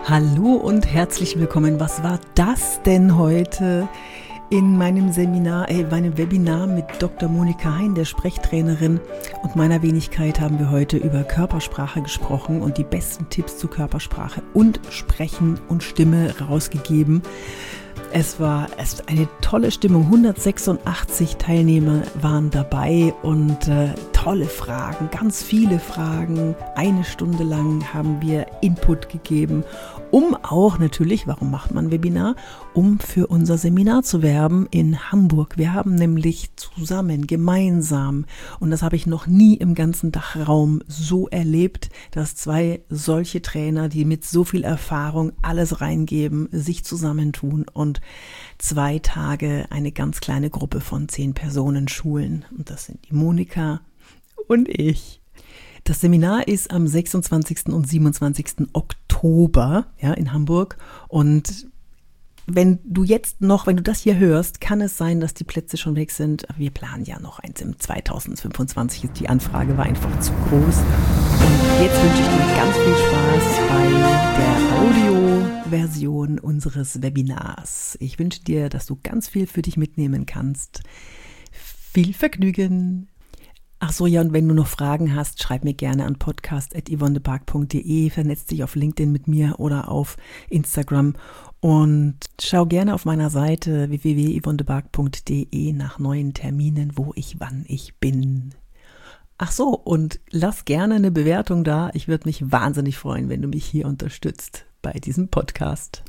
Hallo und herzlich willkommen. Was war das denn heute in meinem meinem Webinar mit Dr. Monika Hein, der Sprechtrainerin, und meiner Wenigkeit haben wir heute über Körpersprache gesprochen und die besten Tipps zu Körpersprache und Sprechen und Stimme rausgegeben. Es war eine tolle Stimmung. 186 Teilnehmer waren dabei und tolle Fragen, ganz viele Fragen. 1 Stunde lang haben wir Input gegeben, um auch natürlich, warum macht man Webinar? Um für unser Seminar zu werben in Hamburg. Wir haben nämlich zusammen, gemeinsam, und das habe ich noch nie im ganzen Dachraum so erlebt, dass 2 solche Trainer, die mit so viel Erfahrung alles reingeben, sich zusammentun und 2 Tage eine ganz kleine Gruppe von 10 Personen schulen. Und das sind die Monika und ich. Das Seminar ist am 26. und 27. Oktober, ja, in Hamburg. Und wenn du das hier hörst, kann es sein, dass die Plätze schon weg sind. Wir planen ja noch eins im 2025. Die Anfrage war einfach zu groß. Und jetzt wünsche ich dir ganz viel Spaß bei der Audioversion unseres Webinars. Ich wünsche dir, dass du ganz viel für dich mitnehmen kannst. Viel Vergnügen! Ach so, ja, und wenn du noch Fragen hast, schreib mir gerne an podcast@yvonnebark.de, vernetz dich auf LinkedIn mit mir oder auf Instagram und schau gerne auf meiner Seite www.yvonnebark.de nach neuen Terminen, wo wann ich bin. Ach so, und lass gerne eine Bewertung da. Ich würde mich wahnsinnig freuen, wenn du mich hier unterstützt bei diesem Podcast.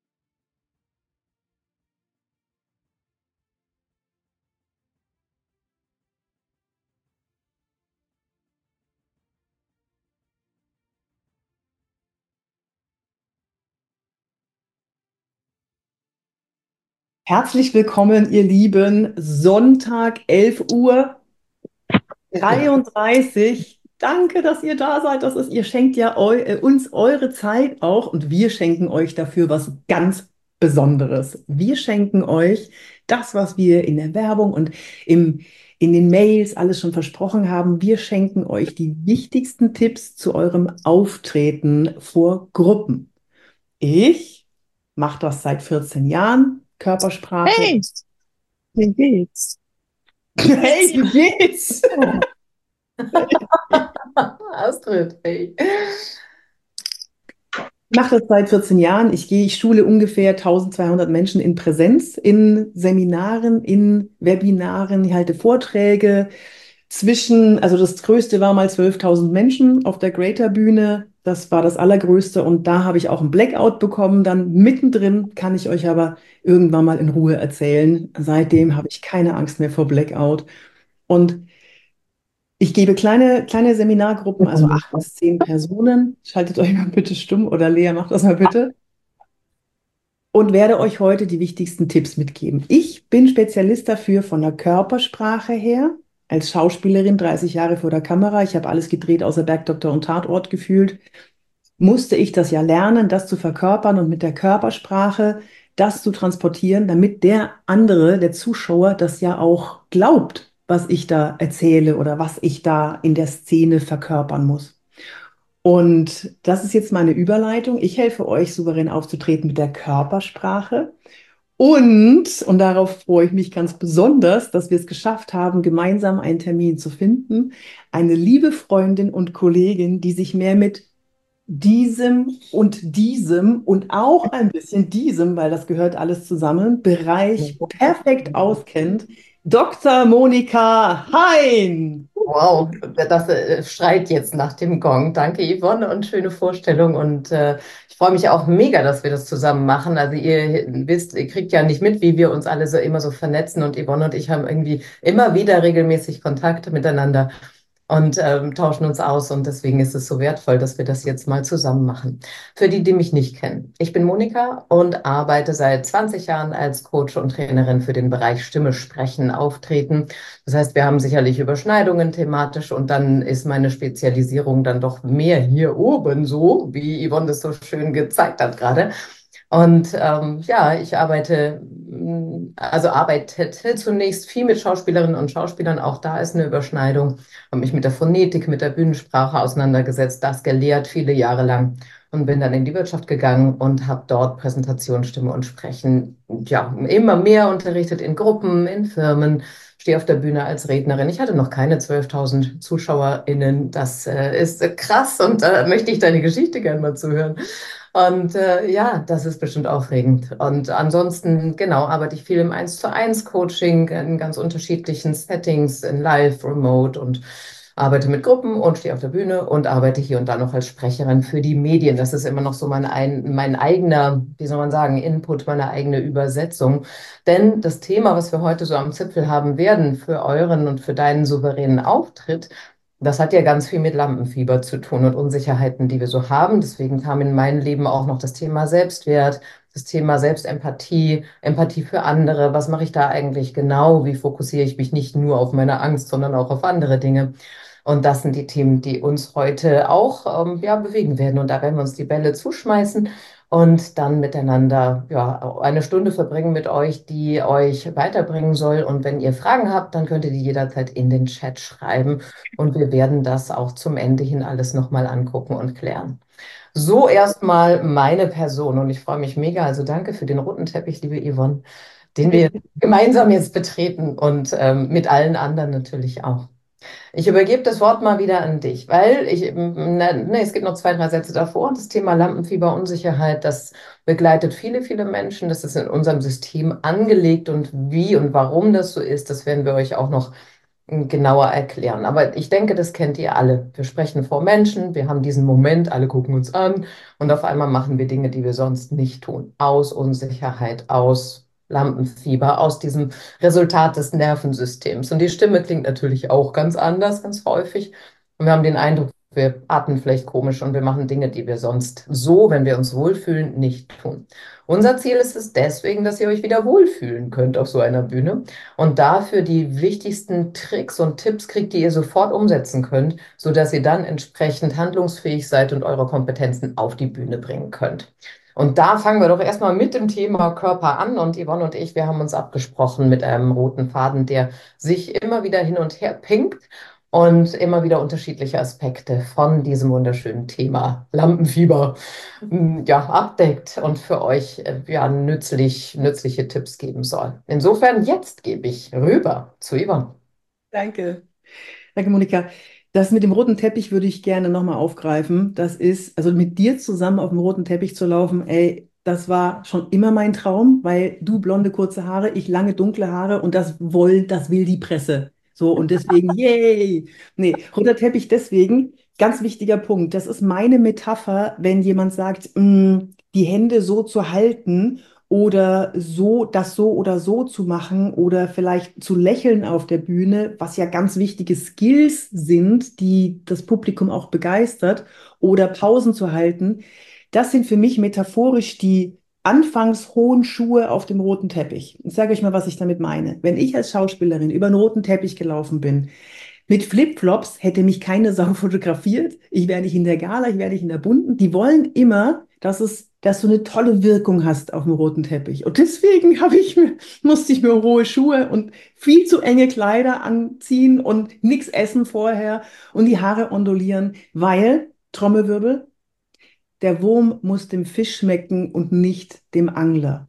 Herzlich willkommen, ihr Lieben. Sonntag, 11:33 Uhr. Danke, dass ihr da seid. Ihr schenkt ja uns eure Zeit auch und wir schenken euch dafür was ganz Besonderes. Wir schenken euch das, was wir in der Werbung und in den Mails alles schon versprochen haben. Wir schenken euch die wichtigsten Tipps zu eurem Auftreten vor Gruppen. Ich mache das seit 14 Jahren. Körpersprache. Hey, wie geht's? Hey, wie geht's? Astrid, hey. Ich mache das seit 14 Jahren. Ich schule ungefähr 1200 Menschen in Präsenz, in Seminaren, in Webinaren. Ich halte Vorträge also das größte war mal 12.000 Menschen auf der Greater Bühne. Das war das allergrößte und da habe ich auch einen Blackout bekommen. Dann mittendrin kann ich euch aber irgendwann mal in Ruhe erzählen. Seitdem habe ich keine Angst mehr vor Blackout. Und ich gebe kleine Seminargruppen, also 8 bis 10 Personen. Schaltet euch mal bitte stumm oder Lea, macht das mal bitte. Und werde euch heute die wichtigsten Tipps mitgeben. Ich bin Spezialist dafür von der Körpersprache her. Als Schauspielerin 30 Jahre vor der Kamera. Ich habe alles gedreht außer Bergdoktor und Tatort gefühlt. Musste ich das ja lernen, das zu verkörpern und mit der Körpersprache das zu transportieren, damit der andere, der Zuschauer, das ja auch glaubt, was ich da erzähle oder was ich da in der Szene verkörpern muss. Und das ist jetzt meine Überleitung. Ich helfe euch, souverän aufzutreten mit der Körpersprache. Und darauf freue ich mich ganz besonders, dass wir es geschafft haben, gemeinsam einen Termin zu finden. Eine liebe Freundin und Kollegin, die sich mehr mit diesem und auch ein bisschen diesem, weil das gehört alles zusammen, Bereich perfekt auskennt. Dr. Monika Hein. Wow, das schreit jetzt nach dem Gong. Danke, Yvonne, und schöne Vorstellung. Und ich freue mich auch mega, dass wir das zusammen machen. Also ihr wisst, ihr kriegt ja nicht mit, wie wir uns alle so immer so vernetzen. Und Yvonne und ich haben irgendwie immer wieder regelmäßig Kontakte miteinander und tauschen uns aus. Und deswegen ist es so wertvoll, dass wir das jetzt mal zusammen machen. Für die, die mich nicht kennen. Ich bin Monika und arbeite seit 20 Jahren als Coach und Trainerin für den Bereich Stimme, Sprechen, Auftreten. Das heißt, wir haben sicherlich Überschneidungen thematisch und dann ist meine Spezialisierung dann doch mehr hier oben so, wie Yvonne das so schön gezeigt hat gerade. Und ja, ich also arbeitete zunächst viel mit Schauspielerinnen und Schauspielern. Auch da ist eine Überschneidung. Habe mich mit der Phonetik, mit der Bühnensprache auseinandergesetzt, das gelehrt viele Jahre lang und bin dann in die Wirtschaft gegangen und habe dort Präsentation, Stimme und Sprechen, ja, immer mehr unterrichtet in Gruppen, in Firmen. Stehe auf der Bühne als Rednerin. Ich hatte noch keine 12.000 ZuschauerInnen. Das ist krass und da möchte ich deine Geschichte gerne mal zuhören. Und ja, das ist bestimmt aufregend. Und ansonsten, genau, arbeite ich viel im Eins-zu-eins Coaching in ganz unterschiedlichen Settings, in Live, Remote und arbeite mit Gruppen und stehe auf der Bühne und arbeite hier und da noch als Sprecherin für die Medien. Das ist immer noch so mein eigener, wie soll man sagen, Input, meine eigene Übersetzung. Denn das Thema, was wir heute so am Zipfel haben werden für euren und für deinen souveränen Auftritt, das hat ja ganz viel mit Lampenfieber zu tun und Unsicherheiten, die wir so haben. Deswegen kam in mein Leben auch noch das Thema Selbstwert, das Thema Selbstempathie, Empathie für andere. Was mache ich da eigentlich genau? Wie fokussiere ich mich nicht nur auf meine Angst, sondern auch auf andere Dinge? Und das sind die Themen, die uns heute auch ja, bewegen werden. Und da werden wir uns die Bälle zuschmeißen und dann miteinander ja, eine Stunde verbringen mit euch, die euch weiterbringen soll. Und wenn ihr Fragen habt, dann könnt ihr die jederzeit in den Chat schreiben. Und wir werden das auch zum Ende hin alles nochmal angucken und klären. So erstmal meine Person und ich freue mich mega. Also danke für den roten Teppich, liebe Yvonne, den wir gemeinsam jetzt betreten und mit allen anderen natürlich auch. Ich übergebe das Wort mal wieder an dich, weil es gibt noch zwei, drei Sätze davor. Das Thema Lampenfieber, Unsicherheit, das begleitet viele, viele Menschen. Das ist in unserem System angelegt und wie und warum das so ist, das werden wir euch auch noch genauer erklären. Aber ich denke, das kennt ihr alle. Wir sprechen vor Menschen, wir haben diesen Moment, alle gucken uns an und auf einmal machen wir Dinge, die wir sonst nicht tun. Aus Unsicherheit, aus Lampenfieber, aus diesem Resultat des Nervensystems. Und die Stimme klingt natürlich auch ganz anders, ganz häufig. Und wir haben den Eindruck, wir atmen vielleicht komisch und wir machen Dinge, die wir sonst so, wenn wir uns wohlfühlen, nicht tun. Unser Ziel ist es deswegen, dass ihr euch wieder wohlfühlen könnt auf so einer Bühne und dafür die wichtigsten Tricks und Tipps kriegt, die ihr sofort umsetzen könnt, sodass ihr dann entsprechend handlungsfähig seid und eure Kompetenzen auf die Bühne bringen könnt. Und da fangen wir doch erstmal mit dem Thema Körper an. Und Yvonne und ich, wir haben uns abgesprochen mit einem roten Faden, der sich immer wieder hin und her pinkt und immer wieder unterschiedliche Aspekte von diesem wunderschönen Thema Lampenfieber ja, abdeckt und für euch ja, nützliche Tipps geben soll. Insofern, jetzt gebe ich rüber zu Yvonne. Danke. Danke, Monika. Das mit dem roten Teppich würde ich gerne nochmal aufgreifen. Das ist, also mit dir zusammen auf dem roten Teppich zu laufen, ey, das war schon immer mein Traum, weil du blonde, kurze Haare, ich lange, dunkle Haare und das will die Presse. So, und deswegen, yay! Nee, roter Teppich deswegen, ganz wichtiger Punkt. Das ist meine Metapher, wenn jemand sagt, die Hände so zu halten oder so, das so oder so zu machen oder vielleicht zu lächeln auf der Bühne, was ja ganz wichtige Skills sind, die das Publikum auch begeistert, oder Pausen zu halten. Das sind für mich metaphorisch die anfangs hohen Schuhe auf dem roten Teppich. Ich sage euch mal, was ich damit meine. Wenn ich als Schauspielerin über einen roten Teppich gelaufen bin, mit Flipflops hätte mich keine Sau fotografiert. Ich wäre nicht in der Gala, ich wäre nicht in der Bunten. Die wollen immer, dass du eine tolle Wirkung hast auf dem roten Teppich. Und deswegen musste ich mir hohe Schuhe und viel zu enge Kleider anziehen und nichts essen vorher und die Haare ondulieren, weil, Trommelwirbel, der Wurm muss dem Fisch schmecken und nicht dem Angler.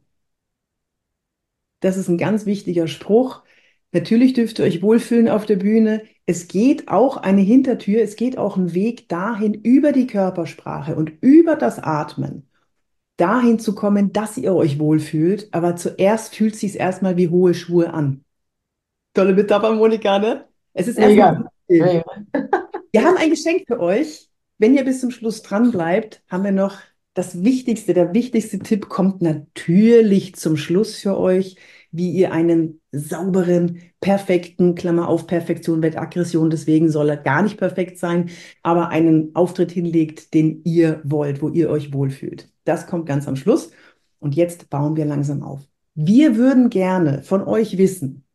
Das ist ein ganz wichtiger Spruch. Natürlich dürft ihr euch wohlfühlen auf der Bühne. Es geht auch eine Hintertür, es geht auch ein Weg dahin über die Körpersprache und über das Atmen, dahin zu kommen, dass ihr euch wohlfühlt. Aber zuerst fühlt es sich erstmal wie hohe Schuhe an. Tolle Metapher, Monika, ne? Es ist erstmal Mega. unbequem. Mega. Wir haben ein Geschenk für euch. Wenn ihr bis zum Schluss dran bleibt, haben wir noch das Wichtigste. Der wichtigste Tipp kommt natürlich zum Schluss für euch, wie ihr einen sauberen, perfekten, Klammer auf Perfektion wird Aggression, deswegen soll er gar nicht perfekt sein, aber einen Auftritt hinlegt, den ihr wollt, wo ihr euch wohlfühlt. Das kommt ganz am Schluss. Und jetzt bauen wir langsam auf. Wir würden gerne von euch wissen,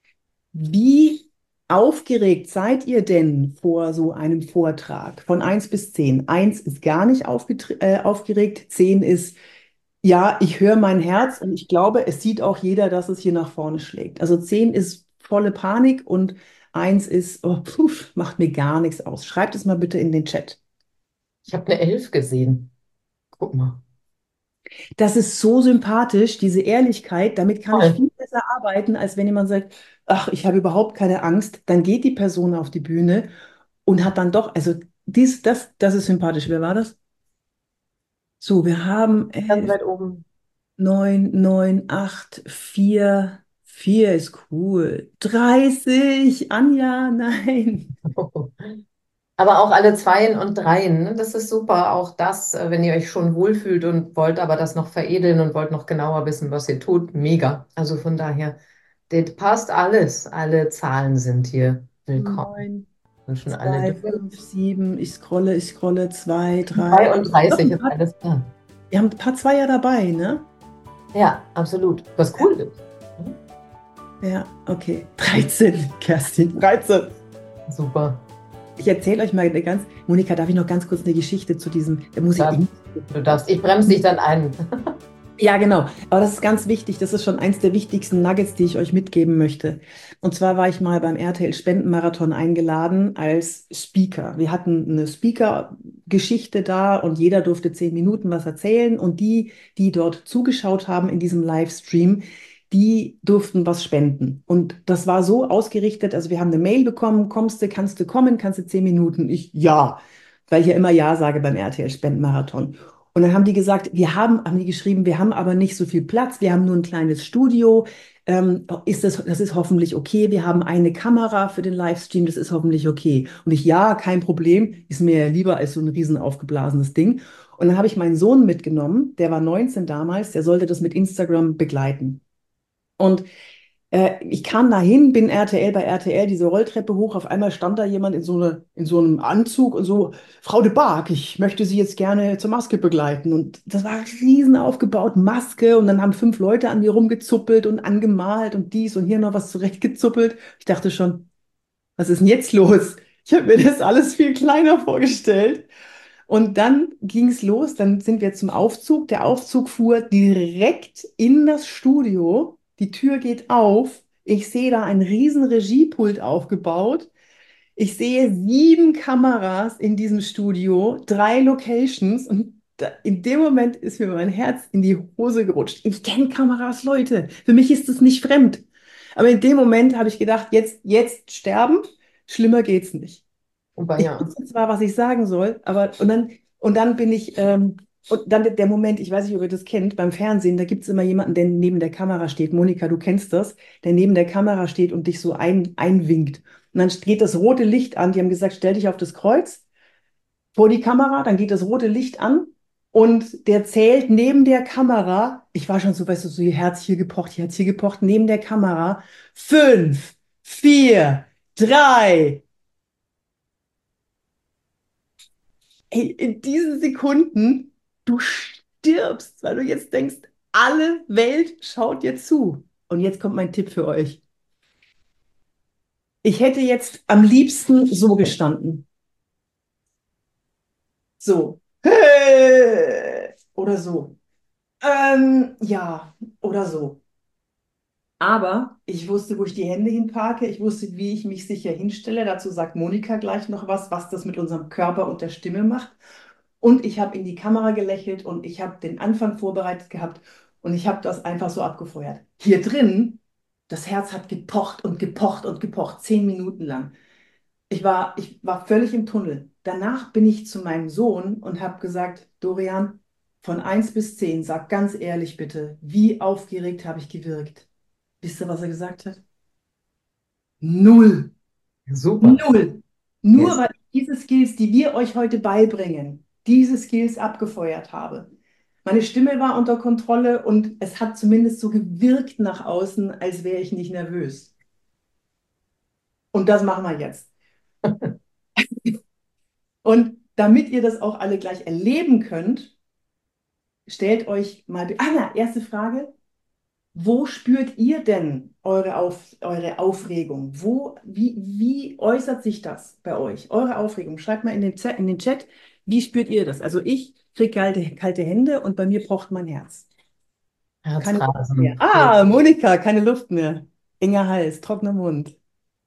wie aufgeregt seid ihr denn vor so einem Vortrag von 1 bis 10? 1 ist gar nicht aufgeregt, 10 ist Ja, ich höre mein Herz und ich glaube, es sieht auch jeder, dass es hier nach vorne schlägt. Also 10 ist volle Panik und 1 ist, oh, puh, macht mir gar nichts aus. Schreibt es mal bitte in den Chat. Ich habe eine 11 gesehen. Guck mal. Das ist so sympathisch, diese Ehrlichkeit. Damit kann ich Toll. viel besser arbeiten, als wenn jemand sagt, ach, ich habe überhaupt keine Angst. Dann geht die Person auf die Bühne und hat dann doch, also das ist sympathisch. Wer war das? So, wir haben Ganz 11, weit oben. 9, 9, 8, 4. 4 ist cool. 30, Anja, nein. Aber auch alle Zweien und Dreien, ne? Das ist super. Auch das, wenn ihr euch schon wohlfühlt und wollt aber das noch veredeln und wollt noch genauer wissen, was ihr tut, mega. Also von daher, das passt alles. Alle Zahlen sind hier willkommen. 9, Sind schon alle 2, durch. 5, 7. Ich scrolle 2, 3. Doch, 32 ist alles da. wir haben ein paar Zweier dabei, ne? Ja, absolut. Was Ja, cool ist. ja, okay. 13, Kerstin, 13. Super. Ich erzähle euch mal eine ganz, Monika, darf ich noch ganz kurz eine Geschichte zu diesem, da muss ich, Das, du darfst. Ich bremse dich dann ein. ja, genau. Aber das ist ganz wichtig. Das ist schon eins der wichtigsten Nuggets, die ich euch mitgeben möchte. Und zwar war ich mal beim RTL Spendenmarathon eingeladen als Speaker. Wir hatten eine Speaker-Geschichte da und jeder durfte 10 Minuten was erzählen. Und die dort zugeschaut haben in diesem Livestream, die durften was spenden. Und das war so ausgerichtet. Also wir haben eine Mail bekommen, kannst du kommen, kannst du 10 Minuten? Ich, ja, weil ich ja immer Ja sage beim RTL Spendenmarathon. Und dann haben die gesagt, haben die geschrieben, wir haben aber nicht so viel Platz, wir haben nur ein kleines Studio. Das ist hoffentlich okay. Wir haben eine Kamera für den Livestream, das ist hoffentlich okay. Und ich, ja, kein Problem, ist mir ja lieber als so ein riesen aufgeblasenes Ding. Und dann habe ich meinen Sohn mitgenommen, der war 19 damals, der sollte das mit Instagram begleiten. Und ich kam dahin, bin RTL bei RTL, diese Rolltreppe hoch. Auf einmal stand da jemand in so einem Anzug und so, Frau de Barg, ich möchte Sie jetzt gerne zur Maske begleiten. Und das war riesen aufgebaut, Maske. Und dann haben 5 Leute an mir rumgezuppelt und angemalt und dies und hier noch was zurechtgezuppelt. Ich dachte schon, was ist denn jetzt los? Ich habe mir das alles viel kleiner vorgestellt. Und dann ging es los, dann sind wir zum Aufzug. Der Aufzug fuhr direkt in das Studio. Die Tür geht auf. Ich sehe da ein riesen Regiepult aufgebaut. Ich sehe 7 Kameras in diesem Studio, 3 Locations und in dem Moment ist mir mein Herz in die Hose gerutscht. Ich kenne Kameras, Leute. Für mich ist es nicht fremd. Aber in dem Moment habe ich gedacht, jetzt sterben. Schlimmer geht's nicht. Aber Ich ja. wusste zwar, was ich sagen soll, aber und dann bin ich, und dann der Moment, ich weiß nicht, ob ihr das kennt, beim Fernsehen, da gibt es immer jemanden, der neben der Kamera steht. Monika, du kennst das, der neben der Kamera steht und dich so einwinkt. Und dann geht das rote Licht an. Die haben gesagt, stell dich auf das Kreuz vor die Kamera, dann geht das rote Licht an und der zählt neben der Kamera. Ich war schon so, weißt du, so ihr Herz hier gepocht, neben der Kamera. 5, 4, 3. Ey, in diesen Sekunden, du stirbst, weil du jetzt denkst, alle Welt schaut dir zu. Und jetzt kommt mein Tipp für euch. Ich hätte jetzt am liebsten so gestanden. So. Oder so. Ja, oder so. Aber ich wusste, wo ich die Hände hinparke. Ich wusste, wie ich mich sicher hinstelle. Dazu sagt Monika gleich noch was das mit unserem Körper und der Stimme macht. Und ich habe in die Kamera gelächelt und ich habe den Anfang vorbereitet gehabt und ich habe das einfach so abgefeuert. Hier drin, das Herz hat gepocht und gepocht und gepocht, 10 Minuten lang. Ich war völlig im Tunnel. Danach bin ich zu meinem Sohn und habe gesagt, Dorian, von 1 bis 10, sag ganz ehrlich bitte, wie aufgeregt habe ich gewirkt? Wisst ihr, was er gesagt hat? Null. Super. Null. Nur Yes. weil ich diese Skills, die wir euch heute beibringen, diese Skills abgefeuert habe. Meine Stimme war unter Kontrolle und es hat zumindest so gewirkt nach außen, als wäre ich nicht nervös. Und das machen wir jetzt. Und damit ihr das auch alle gleich erleben könnt, stellt euch mal, erste Frage. Wo spürt ihr denn eure Aufregung? Wie äußert sich das bei euch? Eure Aufregung. Schreibt mal in den Chat, wie spürt ihr das? Also ich kriege kalte Hände und bei mir pocht mein Herz. Keine Luft mehr. Herzrasen, cool. Ah, Monika, keine Luft mehr. Enger Hals, trockener Mund,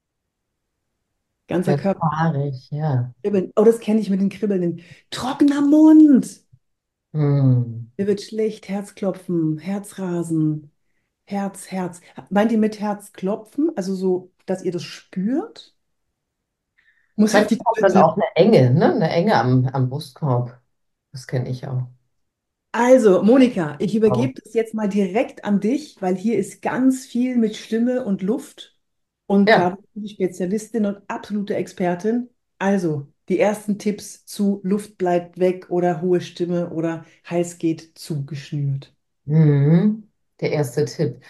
ganzer Wird Körper fahrig, ja. kribbeln. Oh, das kenne ich mit den Kribbeln. Trockener Mund. Hm. Mir wird schlecht, Herzklopfen, Herzrasen, Herz. Meint ihr mit Herzklopfen? Also so, dass ihr das spürt? Muss auf die Manchmal dann Toilette. auch eine Enge, ne? Eine Enge am Brustkorb. Das kenne ich auch. Also, Monika, ich Auch. übergebe das jetzt mal direkt an dich, weil hier ist ganz viel mit Stimme und Luft. Und da Ja. bist du die Spezialistin und absolute Expertin. Also, die ersten Tipps zu Luft bleibt weg oder hohe Stimme oder Hals geht zugeschnürt. Mhm. Der erste Tipp.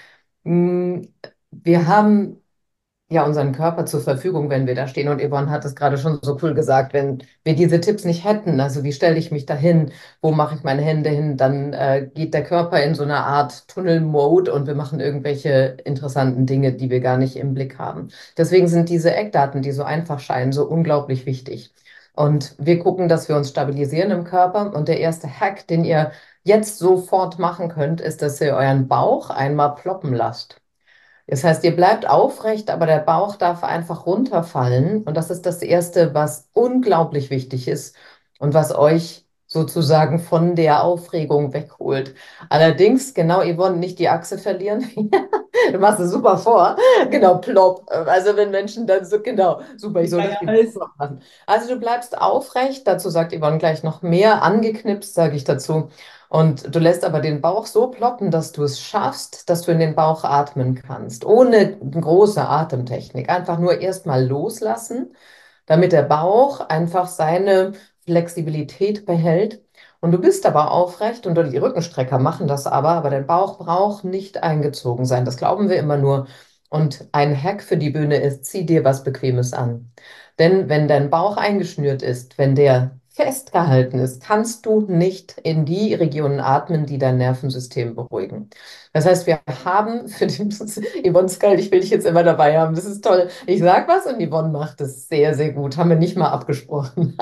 Wir haben ja unseren Körper zur Verfügung, wenn wir da stehen. Und Yvonne hat es gerade schon so cool gesagt, wenn wir diese Tipps nicht hätten, also wie stelle ich mich da hin, wo mache ich meine Hände hin, dann geht der Körper in so eine Art Tunnel-Mode und wir machen irgendwelche interessanten Dinge, die wir gar nicht im Blick haben. Deswegen sind diese Eckdaten, die so einfach scheinen, so unglaublich wichtig. Und wir gucken, dass wir uns stabilisieren im Körper. Und der erste Hack, den ihr jetzt sofort machen könnt, ist, dass ihr euren Bauch einmal ploppen lasst. Das heißt, ihr bleibt aufrecht, aber der Bauch darf einfach runterfallen. Und das ist das Erste, was unglaublich wichtig ist und was euch sozusagen von der Aufregung wegholt. Allerdings, genau, Yvonne, nicht die Achse verlieren. Du machst es super vor. Genau, plopp. Also wenn Menschen dann so, genau, super, ich soll Ja, das ja, Ding alles. plopp machen. Also du bleibst aufrecht, dazu sagt Yvonne gleich noch mehr, angeknipst, sage ich dazu. Und du lässt aber den Bauch so ploppen, dass du es schaffst, dass du in den Bauch atmen kannst, ohne große Atemtechnik. Einfach nur erstmal loslassen, damit der Bauch einfach seine Flexibilität behält. Und du bist aber aufrecht und die Rückenstrecker machen das aber der Bauch braucht nicht eingezogen sein. Das glauben wir immer nur. Und ein Hack für die Bühne ist, zieh dir was Bequemes an. Denn wenn dein Bauch eingeschnürt ist, wenn der festgehalten ist, kannst du nicht in die Regionen atmen, die dein Nervensystem beruhigen. Das heißt, wir haben für den Yvonne Skald, ich will dich jetzt immer dabei haben. Das ist toll. Ich sag was und Yvonne macht es sehr, sehr gut. Haben wir nicht mal abgesprochen.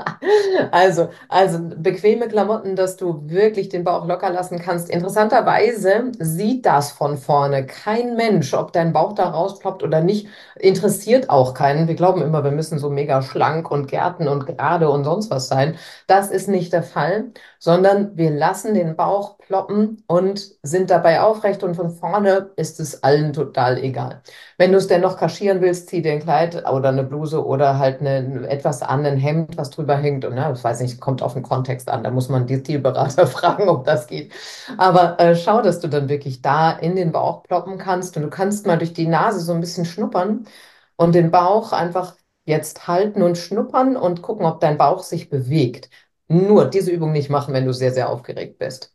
Also bequeme Klamotten, dass du wirklich den Bauch locker lassen kannst. Interessanterweise sieht das von vorne kein Mensch, ob dein Bauch da rausploppt oder nicht. Interessiert auch keinen. Wir glauben immer, wir müssen so mega schlank und gärten und gerade und sonst was sein. Das ist nicht der Fall, sondern wir lassen den Bauch ploppen und sind dabei aufrecht und von vorne ist es allen total egal. Wenn du es dennoch kaschieren willst, zieh dir ein Kleid oder eine Bluse oder halt etwas an, ein Hemd, was drüber hängt. Und ich weiß nicht, kommt auf den Kontext an. Da muss man die Stilberater fragen, ob das geht. Aber schau, dass du dann wirklich da in den Bauch ploppen kannst und du kannst mal durch die Nase so ein bisschen schnuppern und den Bauch einfach jetzt halten und schnuppern und gucken, ob dein Bauch sich bewegt. Nur diese Übung nicht machen, wenn du sehr, sehr aufgeregt bist.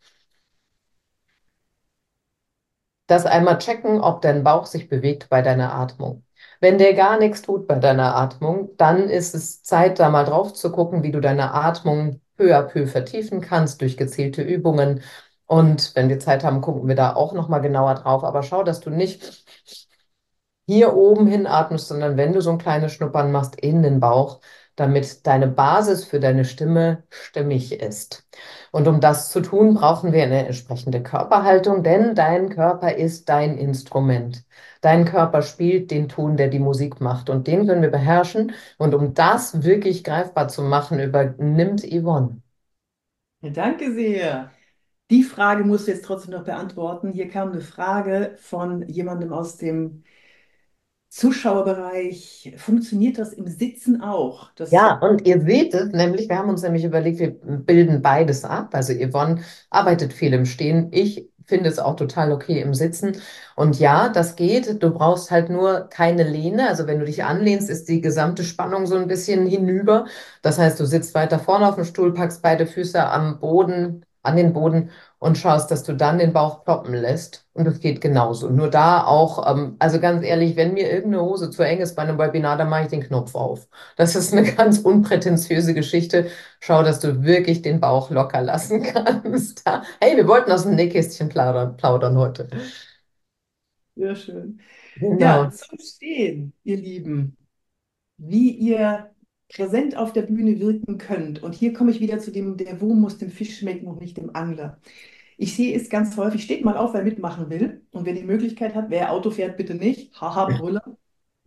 Das einmal checken, ob dein Bauch sich bewegt bei deiner Atmung. Wenn der gar nichts tut bei deiner Atmung, dann ist es Zeit, da mal drauf zu gucken, wie du deine Atmung peu à peu vertiefen kannst durch gezielte Übungen. Und wenn wir Zeit haben, gucken wir da auch noch mal genauer drauf. Aber schau, dass du nicht hier oben hinatmest, sondern wenn du so ein kleines Schnuppern machst in den Bauch, damit deine Basis für deine Stimme stimmig ist. Und um das zu tun, brauchen wir eine entsprechende Körperhaltung, denn dein Körper ist dein Instrument. Dein Körper spielt den Ton, der die Musik macht und den können wir beherrschen. Und um das wirklich greifbar zu machen, übernimmt Yvonne. Ja, danke sehr. Die Frage musst du jetzt trotzdem noch beantworten. Hier kam eine Frage von jemandem aus dem Zuschauerbereich. Funktioniert das im Sitzen auch? Das, Ja, und ihr seht es, nämlich, wir haben uns nämlich überlegt, wir bilden beides ab. Also Yvonne arbeitet viel im Stehen. Ich finde es auch total okay im Sitzen. Und ja, das geht. Du brauchst halt nur keine Lehne. Also wenn du dich anlehnst, ist die gesamte Spannung so ein bisschen hinüber. Das heißt, du sitzt weiter vorne auf dem Stuhl, packst beide Füße am Boden, an den Boden und schaust, dass du dann den Bauch ploppen lässt. Und es geht genauso. Nur da auch, also ganz ehrlich, wenn mir irgendeine Hose zu eng ist bei einem Webinar, dann mache ich den Knopf auf. Das ist eine ganz unprätentiöse Geschichte. Schau, dass du wirklich den Bauch locker lassen kannst. Hey, wir wollten aus dem Nähkästchen plaudern heute. sehr schön. Ja, Genau. zum Stehen, ihr Lieben, wie ihr präsent auf der Bühne wirken könnt. Und hier komme ich wieder zu dem, der Wurm muss dem Fisch schmecken und nicht dem Angler. Ich sehe es ganz häufig, steht mal auf, wer mitmachen will. Und wer die Möglichkeit hat, wer Auto fährt, bitte nicht. Haha, Brüller.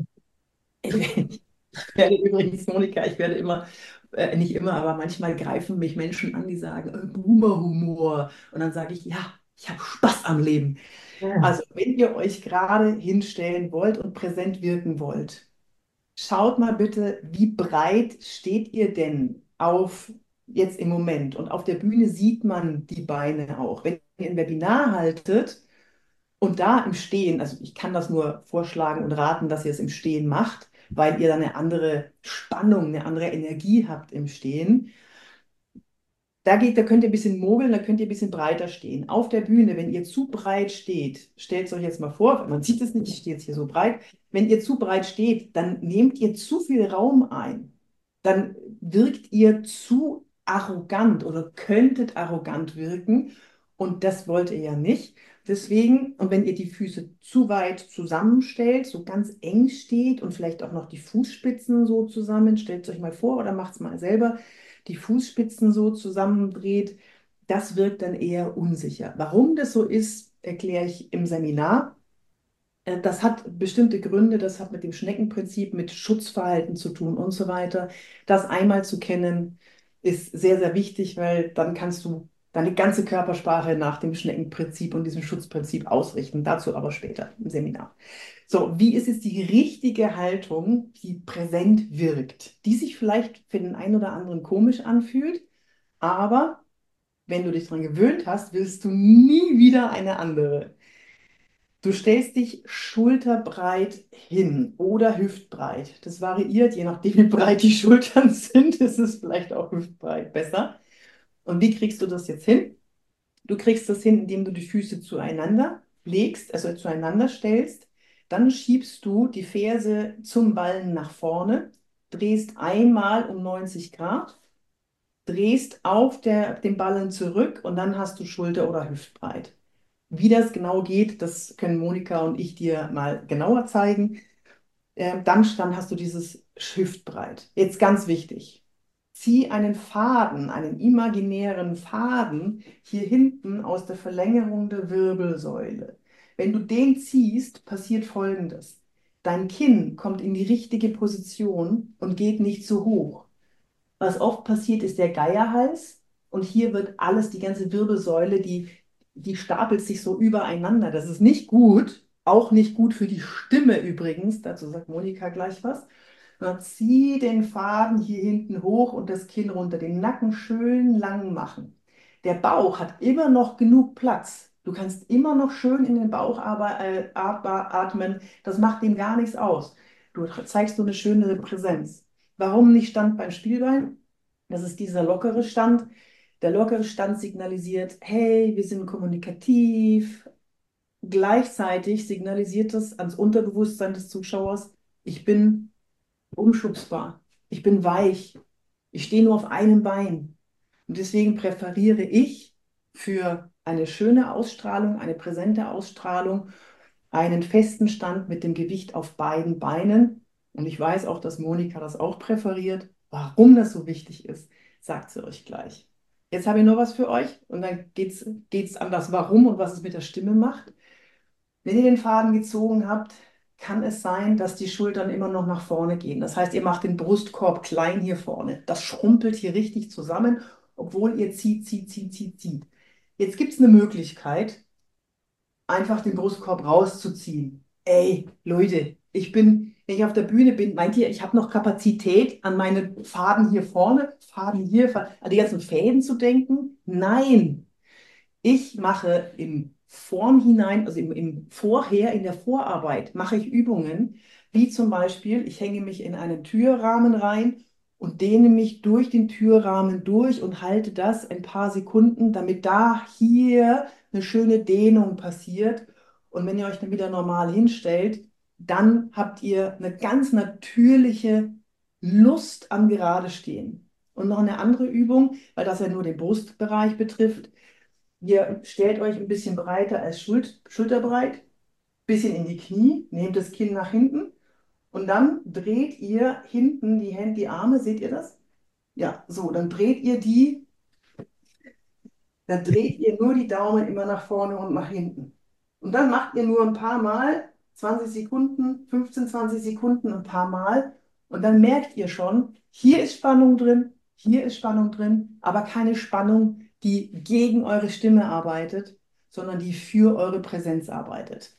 Ich werde übrigens, Monika, ich werde immer, nicht immer, aber manchmal greifen mich Menschen an, die sagen, Boomer-Humor. Und dann sage ich, ja, ich habe Spaß am Leben. Ja. Also, wenn ihr euch gerade hinstellen wollt und präsent wirken wollt, schaut mal bitte, wie breit steht ihr denn auf jetzt im Moment? Und auf der Bühne sieht man die Beine auch. Wenn ihr ein Webinar haltet und da im Stehen, also ich kann das nur vorschlagen und raten, dass ihr es im Stehen macht, weil ihr dann eine andere Spannung, eine andere Energie habt im Stehen. Da könnt ihr ein bisschen mogeln, da könnt ihr ein bisschen breiter stehen. Auf der Bühne, wenn ihr zu breit steht, stellt es euch jetzt mal vor, man sieht es nicht, ich stehe jetzt hier so breit. Wenn ihr zu breit steht, dann nehmt ihr zu viel Raum ein. Dann wirkt ihr zu arrogant oder könntet arrogant wirken. Und das wollt ihr ja nicht. Deswegen, und wenn ihr die Füße zu weit zusammenstellt, so ganz eng steht und vielleicht auch noch die Fußspitzen so zusammen, stellt es euch mal vor oder macht es mal selber, die Fußspitzen so zusammendreht, das wirkt dann eher unsicher. Warum das so ist, erkläre ich im Seminar. Das hat bestimmte Gründe, das hat mit dem Schneckenprinzip, mit Schutzverhalten zu tun und so weiter. Das einmal zu kennen, ist sehr, sehr wichtig, weil dann kannst du deine ganze Körpersprache nach dem Schneckenprinzip und diesem Schutzprinzip ausrichten. Dazu aber später im Seminar. So, wie ist es die richtige Haltung, die präsent wirkt, die sich vielleicht für den einen oder anderen komisch anfühlt, aber wenn du dich daran gewöhnt hast, willst du nie wieder eine andere. Du stellst dich schulterbreit hin oder hüftbreit. Das variiert, je nachdem, wie breit die Schultern sind, ist es vielleicht auch hüftbreit besser. Und wie kriegst du das jetzt hin? Du kriegst das hin, indem du die Füße zueinander legst, also zueinander stellst. Dann schiebst du die Ferse zum Ballen nach vorne, drehst einmal um 90 Grad, drehst auf den Ballen zurück und dann hast du Schulter- oder Hüftbreit. Wie das genau geht, das können Monika und ich dir mal genauer zeigen. Dann hast du dieses Hüftbreit. Jetzt ganz wichtig. Zieh einen Faden, einen imaginären Faden hier hinten aus der Verlängerung der Wirbelsäule. Wenn du den ziehst, passiert Folgendes. Dein Kinn kommt in die richtige Position und geht nicht zu hoch. Was oft passiert, ist der Geierhals und hier wird alles, die ganze Wirbelsäule, die stapelt sich so übereinander. Das ist nicht gut, auch nicht gut für die Stimme übrigens. Dazu sagt Monika gleich was. Dann zieh den Faden hier hinten hoch und das Kinn runter, den Nacken schön lang machen. Der Bauch hat immer noch genug Platz. Du kannst immer noch schön in den Bauch atmen. Das macht dem gar nichts aus. Du zeigst nur eine schönere Präsenz. Warum nicht Standbein, Spielbein? Das ist dieser lockere Stand. Der lockere Stand signalisiert, hey, wir sind kommunikativ. Gleichzeitig signalisiert es ans Unterbewusstsein des Zuschauers, ich bin umschubsbar, ich bin weich, ich stehe nur auf einem Bein. Und deswegen präferiere ich für eine schöne Ausstrahlung, eine präsente Ausstrahlung, einen festen Stand mit dem Gewicht auf beiden Beinen. Und ich weiß auch, dass Monika das auch präferiert. Warum das so wichtig ist, sagt sie euch gleich. Jetzt habe ich noch was für euch und dann geht's an das Warum und was es mit der Stimme macht. Wenn ihr den Faden gezogen habt, kann es sein, dass die Schultern immer noch nach vorne gehen. Das heißt, ihr macht den Brustkorb klein hier vorne. Das schrumpelt hier richtig zusammen, obwohl ihr zieht. Jetzt gibt es eine Möglichkeit, einfach den Brustkorb rauszuziehen. Ey, Leute, wenn ich auf der Bühne bin, meint ihr, ich habe noch Kapazität, an meine Faden hier vorne, Faden hier, an die ganzen Fäden zu denken? Nein. Ich mache im Vornhinein, also im Vorher, in der Vorarbeit, mache ich Übungen, wie zum Beispiel, ich hänge mich in einen Türrahmen rein und dehne mich durch den Türrahmen durch und halte das ein paar Sekunden, damit da hier eine schöne Dehnung passiert. Und wenn ihr euch dann wieder normal hinstellt, dann habt ihr eine ganz natürliche Lust am Gerade stehen. Und noch eine andere Übung, weil das ja nur den Brustbereich betrifft. Ihr stellt euch ein bisschen breiter als schulterbreit, bisschen in die Knie, nehmt das Kinn nach hinten und dann dreht ihr hinten die Hände, die Arme, seht ihr das? Ja, so, dann dreht ihr die dann dreht ihr nur die Daumen immer nach vorne und nach hinten. Und dann macht ihr nur ein paar Mal, 20 Sekunden, 15, 20 Sekunden, ein paar Mal. Und dann merkt ihr schon, hier ist Spannung drin, hier ist Spannung drin, aber keine Spannung, die gegen eure Stimme arbeitet, sondern die für eure Präsenz arbeitet.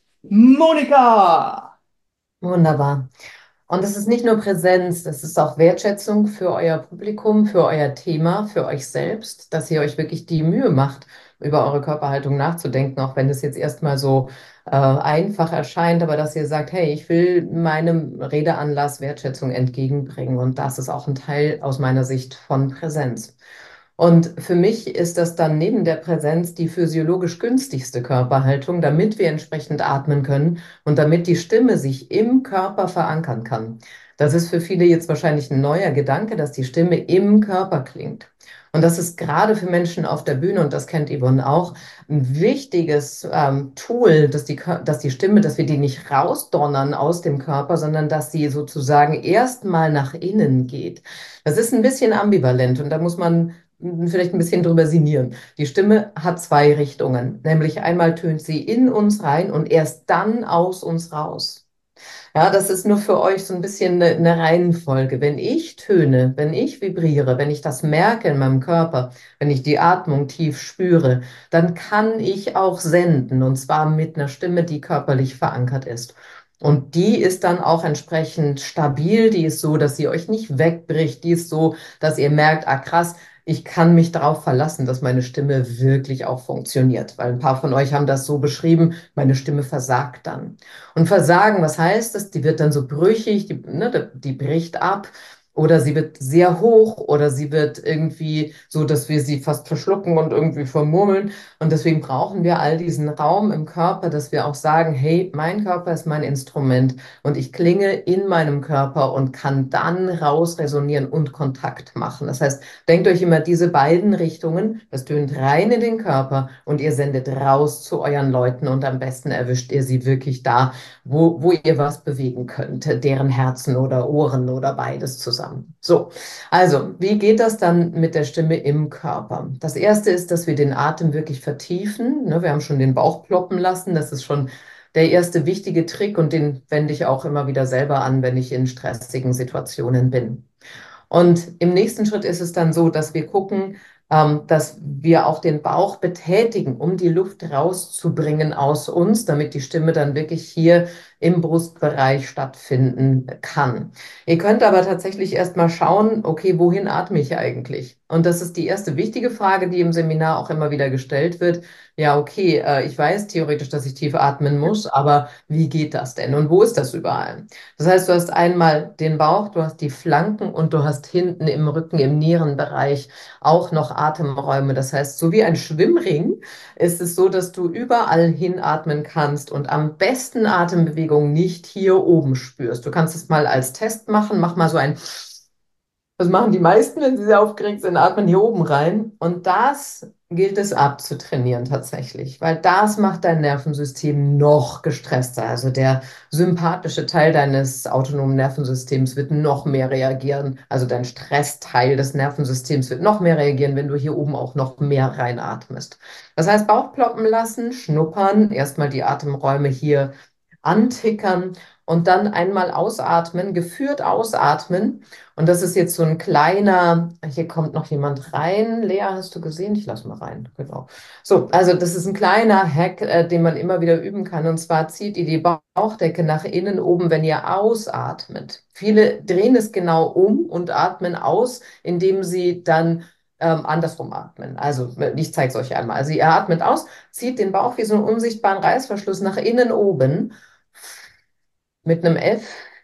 Monika! Wunderbar. Und es ist nicht nur Präsenz, das ist auch Wertschätzung für euer Publikum, für euer Thema, für euch selbst, dass ihr euch wirklich die Mühe macht, über eure Körperhaltung nachzudenken, auch wenn es jetzt erstmal so einfach erscheint, aber dass ihr sagt, hey, ich will meinem Redeanlass Wertschätzung entgegenbringen. Und das ist auch ein Teil aus meiner Sicht von Präsenz. Und für mich ist das dann neben der Präsenz die physiologisch günstigste Körperhaltung, damit wir entsprechend atmen können und damit die Stimme sich im Körper verankern kann. Das ist für viele jetzt wahrscheinlich ein neuer Gedanke, dass die Stimme im Körper klingt. Und das ist gerade für Menschen auf der Bühne, und das kennt Yvonne auch, ein wichtiges Tool, dass die Stimme, dass wir die nicht rausdonnern aus dem Körper, sondern dass sie sozusagen erstmal nach innen geht. Das ist ein bisschen ambivalent und da muss man vielleicht ein bisschen drüber sinnieren. Die Stimme hat zwei Richtungen, nämlich einmal tönt sie in uns rein und erst dann aus uns raus. Ja, das ist nur für euch so ein bisschen eine Reihenfolge. Wenn ich töne, wenn ich vibriere, wenn ich das merke in meinem Körper, wenn ich die Atmung tief spüre, dann kann ich auch senden und zwar mit einer Stimme, die körperlich verankert ist. Und die ist dann auch entsprechend stabil, die ist so, dass sie euch nicht wegbricht, die ist so, dass ihr merkt, ah krass, ich kann mich darauf verlassen, dass meine Stimme wirklich auch funktioniert. Weil ein paar von euch haben das so beschrieben, meine Stimme versagt dann. Und Versagen, was heißt das? Die wird dann so brüchig, die bricht ab oder sie wird sehr hoch oder sie wird irgendwie so, dass wir sie fast verschlucken und irgendwie vermurmeln. Und deswegen brauchen wir all diesen Raum im Körper, dass wir auch sagen, hey, mein Körper ist mein Instrument und ich klinge in meinem Körper und kann dann raus resonieren und Kontakt machen. Das heißt, denkt euch immer diese beiden Richtungen. Das tönt rein in den Körper und ihr sendet raus zu euren Leuten und am besten erwischt ihr sie wirklich da, wo ihr was bewegen könnt, deren Herzen oder Ohren oder beides zusammen. So, also, wie geht das dann mit der Stimme im Körper? Das erste ist, dass wir den Atem wirklich vertiefen. Ne, wir haben schon den Bauch ploppen lassen. Das ist schon der erste wichtige Trick und den wende ich auch immer wieder selber an, wenn ich in stressigen Situationen bin. Und im nächsten Schritt ist es dann so, dass wir gucken, dass wir auch den Bauch betätigen, um die Luft rauszubringen aus uns, damit die Stimme dann wirklich hier im Brustbereich stattfinden kann. Ihr könnt aber tatsächlich erstmal schauen, okay, wohin atme ich eigentlich? Und das ist die erste wichtige Frage, die im Seminar auch immer wieder gestellt wird. Ja, okay, ich weiß theoretisch, dass ich tief atmen muss, aber wie geht das denn? Und wo ist das überall? Das heißt, du hast einmal den Bauch, du hast die Flanken und du hast hinten im Rücken, im Nierenbereich auch noch Atemräume. Das heißt, so wie ein Schwimmring ist es so, dass du überall hinatmen kannst und am besten Atembewegungen nicht hier oben spürst. Du kannst es mal als Test machen. Mach mal so ein, das machen die meisten, wenn sie sehr aufgeregt sind, atmen hier oben rein. Und das gilt es abzutrainieren tatsächlich, weil das macht dein Nervensystem noch gestresster. Also der sympathische Teil deines autonomen Nervensystems wird noch mehr reagieren. Also dein Stressteil des Nervensystems wird noch mehr reagieren, wenn du hier oben auch noch mehr reinatmest. Das heißt, Bauch ploppen lassen, schnuppern, erstmal die Atemräume hier antickern und dann einmal ausatmen, geführt ausatmen. Und das ist jetzt so ein kleiner, hier kommt noch jemand rein. Lea, hast du gesehen? Ich lasse mal rein. Genau. So, also das ist ein kleiner Hack, den man immer wieder üben kann. Und zwar zieht ihr die Bauchdecke nach innen oben, wenn ihr ausatmet. Viele drehen es genau um und atmen aus, indem sie dann andersrum atmen. Also ich zeige es euch einmal. Also ihr atmet aus, zieht den Bauch wie so einen unsichtbaren Reißverschluss nach innen oben mit einem F.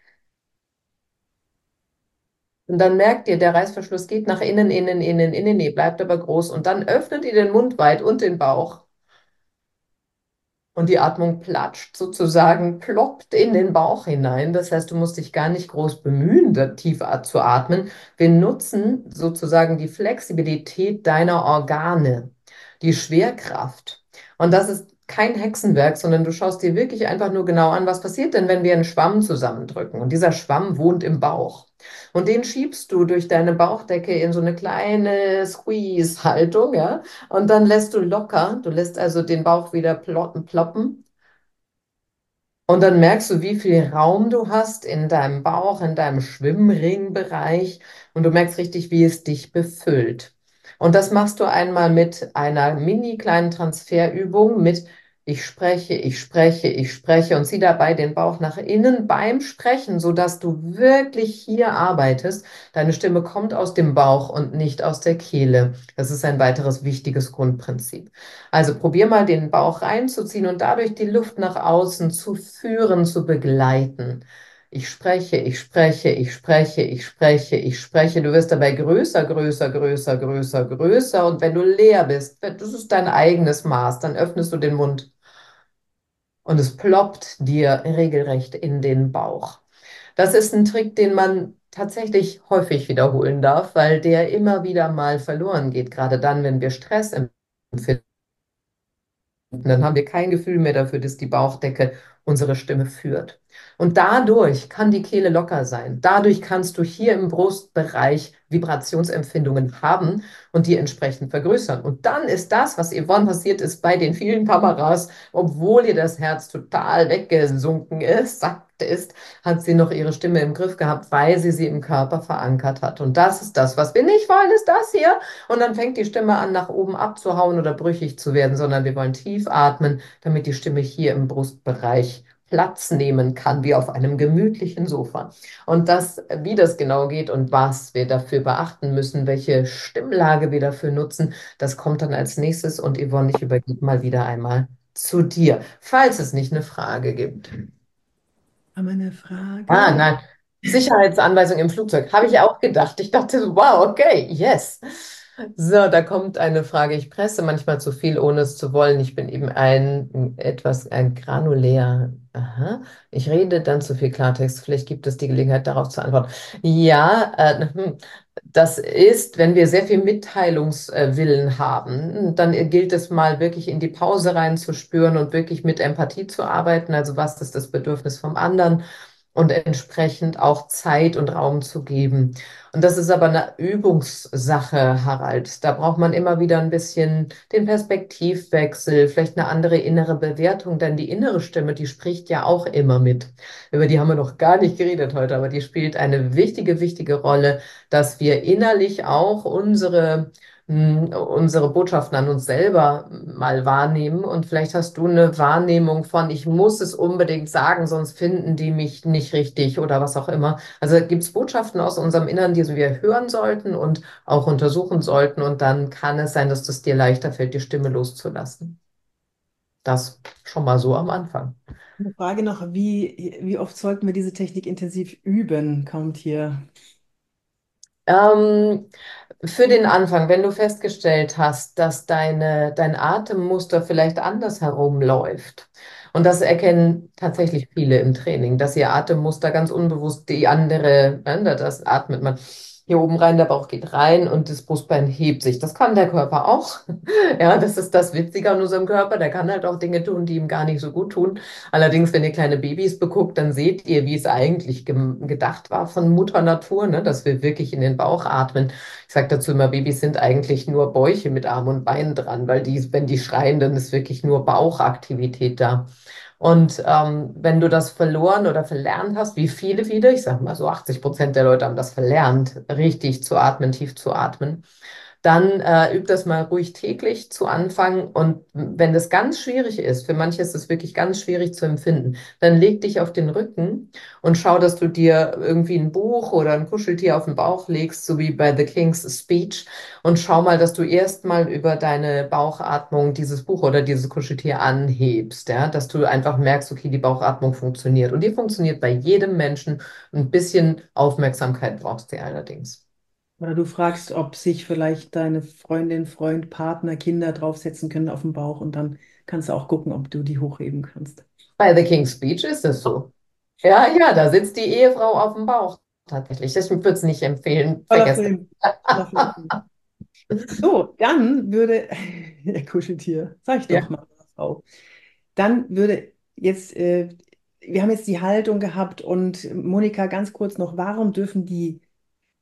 Und dann merkt ihr, der Reißverschluss geht nach innen, innen, innen, innen, nee, bleibt aber groß. Und dann öffnet ihr den Mund weit und den Bauch. Und die Atmung platscht sozusagen, ploppt in den Bauch hinein. Das heißt, du musst dich gar nicht groß bemühen, da tief zu atmen. Wir nutzen sozusagen die Flexibilität deiner Organe, die Schwerkraft. Und das ist kein Hexenwerk, sondern du schaust dir wirklich einfach nur genau an, was passiert denn, wenn wir einen Schwamm zusammendrücken. Und dieser Schwamm wohnt im Bauch. Und den schiebst du durch deine Bauchdecke in so eine kleine Squeeze-Haltung, ja. Und dann lässt du locker. Du lässt also den Bauch wieder ploppen. Und dann merkst du, wie viel Raum du hast in deinem Bauch, in deinem Schwimmringbereich. Und du merkst richtig, wie es dich befüllt. Und das machst du einmal mit einer mini kleinen Transferübung mit ich spreche, ich spreche, ich spreche und zieh dabei den Bauch nach innen beim Sprechen, sodass du wirklich hier arbeitest. Deine Stimme kommt aus dem Bauch und nicht aus der Kehle. Das ist ein weiteres wichtiges Grundprinzip. Also probier mal den Bauch reinzuziehen und dadurch die Luft nach außen zu führen, zu begleiten. Ich spreche, ich spreche, ich spreche, ich spreche, ich spreche. Du wirst dabei größer, größer, größer, größer, größer. Und wenn du leer bist, das ist dein eigenes Maß, dann öffnest du den Mund und es ploppt dir regelrecht in den Bauch. Das ist ein Trick, den man tatsächlich häufig wiederholen darf, weil der immer wieder mal verloren geht, gerade dann, wenn wir Stress empfinden. Dann haben wir kein Gefühl mehr dafür, dass die Bauchdecke unsere Stimme führt. Und dadurch kann die Kehle locker sein. Dadurch kannst du hier im Brustbereich Vibrationsempfindungen haben und die entsprechend vergrößern. Und dann ist das, was Yvonne passiert ist bei den vielen Kameras, obwohl ihr das Herz total weggesunken ist, sackt ist, hat sie noch ihre Stimme im Griff gehabt, weil sie im Körper verankert hat. Und das ist das, was wir nicht wollen, ist das hier. Und dann fängt die Stimme an, nach oben abzuhauen oder brüchig zu werden, sondern wir wollen tief atmen, damit die Stimme hier im Brustbereich Platz nehmen kann, wie auf einem gemütlichen Sofa. Und das, wie das genau geht und was wir dafür beachten müssen, welche Stimmlage wir dafür nutzen, das kommt dann als nächstes. Und Yvonne, ich übergebe mal wieder einmal zu dir, falls es nicht eine Frage gibt. Aber eine Ah, Frage. nein. Sicherheitsanweisung im Flugzeug. Habe ich auch gedacht. Ich dachte, so, wow, okay, yes. So, da kommt eine Frage. Ich presse manchmal zu viel, ohne es zu wollen. Ich bin eben ein granulär. Aha. Ich rede dann zu viel Klartext. Vielleicht gibt es die Gelegenheit, darauf zu antworten. Ja, das ist, wenn wir sehr viel Mitteilungswillen haben, dann gilt es mal wirklich in die Pause reinzuspüren und wirklich mit Empathie zu arbeiten. Also was ist das Bedürfnis vom anderen? Und entsprechend auch Zeit und Raum zu geben. Und das ist aber eine Übungssache, Harald. Da braucht man immer wieder ein bisschen den Perspektivwechsel, vielleicht eine andere innere Bewertung, denn die innere Stimme, die spricht ja auch immer mit. Über die haben wir noch gar nicht geredet heute, aber die spielt eine wichtige, wichtige Rolle, dass wir innerlich auch unsere Botschaften an uns selber mal wahrnehmen. Und vielleicht hast du eine Wahrnehmung von, ich muss es unbedingt sagen, sonst finden die mich nicht richtig oder was auch immer. Also gibt es Botschaften aus unserem Inneren, die wir hören sollten und auch untersuchen sollten. Und dann kann es sein, dass es dir leichter fällt, die Stimme loszulassen. Das schon mal so am Anfang. Eine Frage noch, wie oft sollten wir diese Technik intensiv üben? Kommt hier. Ähm, für den Anfang, wenn du festgestellt hast, dass dein Atemmuster vielleicht anders herumläuft, und das erkennen tatsächlich viele im Training, dass ihr Atemmuster ganz unbewusst die andere, das atmet man hier oben rein, der Bauch geht rein und das Brustbein hebt sich. Das kann der Körper auch. Ja, das ist das Witzige an unserem Körper. Der kann halt auch Dinge tun, die ihm gar nicht so gut tun. Allerdings, wenn ihr kleine Babys beguckt, dann seht ihr, wie es eigentlich gedacht war von Mutter Natur, ne? Dass wir wirklich in den Bauch atmen. Ich sage dazu immer, Babys sind eigentlich nur Bäuche mit Arm und Beinen dran, weil die, wenn die schreien, dann ist wirklich nur Bauchaktivität da. Und wenn du das verloren oder verlernt hast, wie viele wieder, ich sage mal so 80% der Leute haben das verlernt, richtig zu atmen, tief zu atmen, dann üb das mal ruhig täglich zu Anfang. Und wenn das ganz schwierig ist, für manche ist es wirklich ganz schwierig zu empfinden, dann leg dich auf den Rücken und schau, dass du dir irgendwie ein Buch oder ein Kuscheltier auf den Bauch legst, so wie bei The King's Speech. Und schau mal, dass du erstmal über deine Bauchatmung dieses Buch oder dieses Kuscheltier anhebst, ja, dass du einfach merkst, okay, die Bauchatmung funktioniert. Und die funktioniert bei jedem Menschen. Ein bisschen Aufmerksamkeit brauchst du allerdings. Oder du fragst, ob sich vielleicht deine Freundin, Freund, Partner, Kinder draufsetzen können auf den Bauch und dann kannst du auch gucken, ob du die hochheben kannst. Bei The King's Speech ist es so. Ja, ja, da sitzt die Ehefrau auf dem Bauch tatsächlich. Ich würde es nicht empfehlen. Toller Vergesst Film. Toller Film. So, dann würde, ja, Kuscheltier, sag ich es. doch mal, Frau. Dann würde jetzt, wir haben jetzt die Haltung gehabt und Monika, ganz kurz noch, warum dürfen die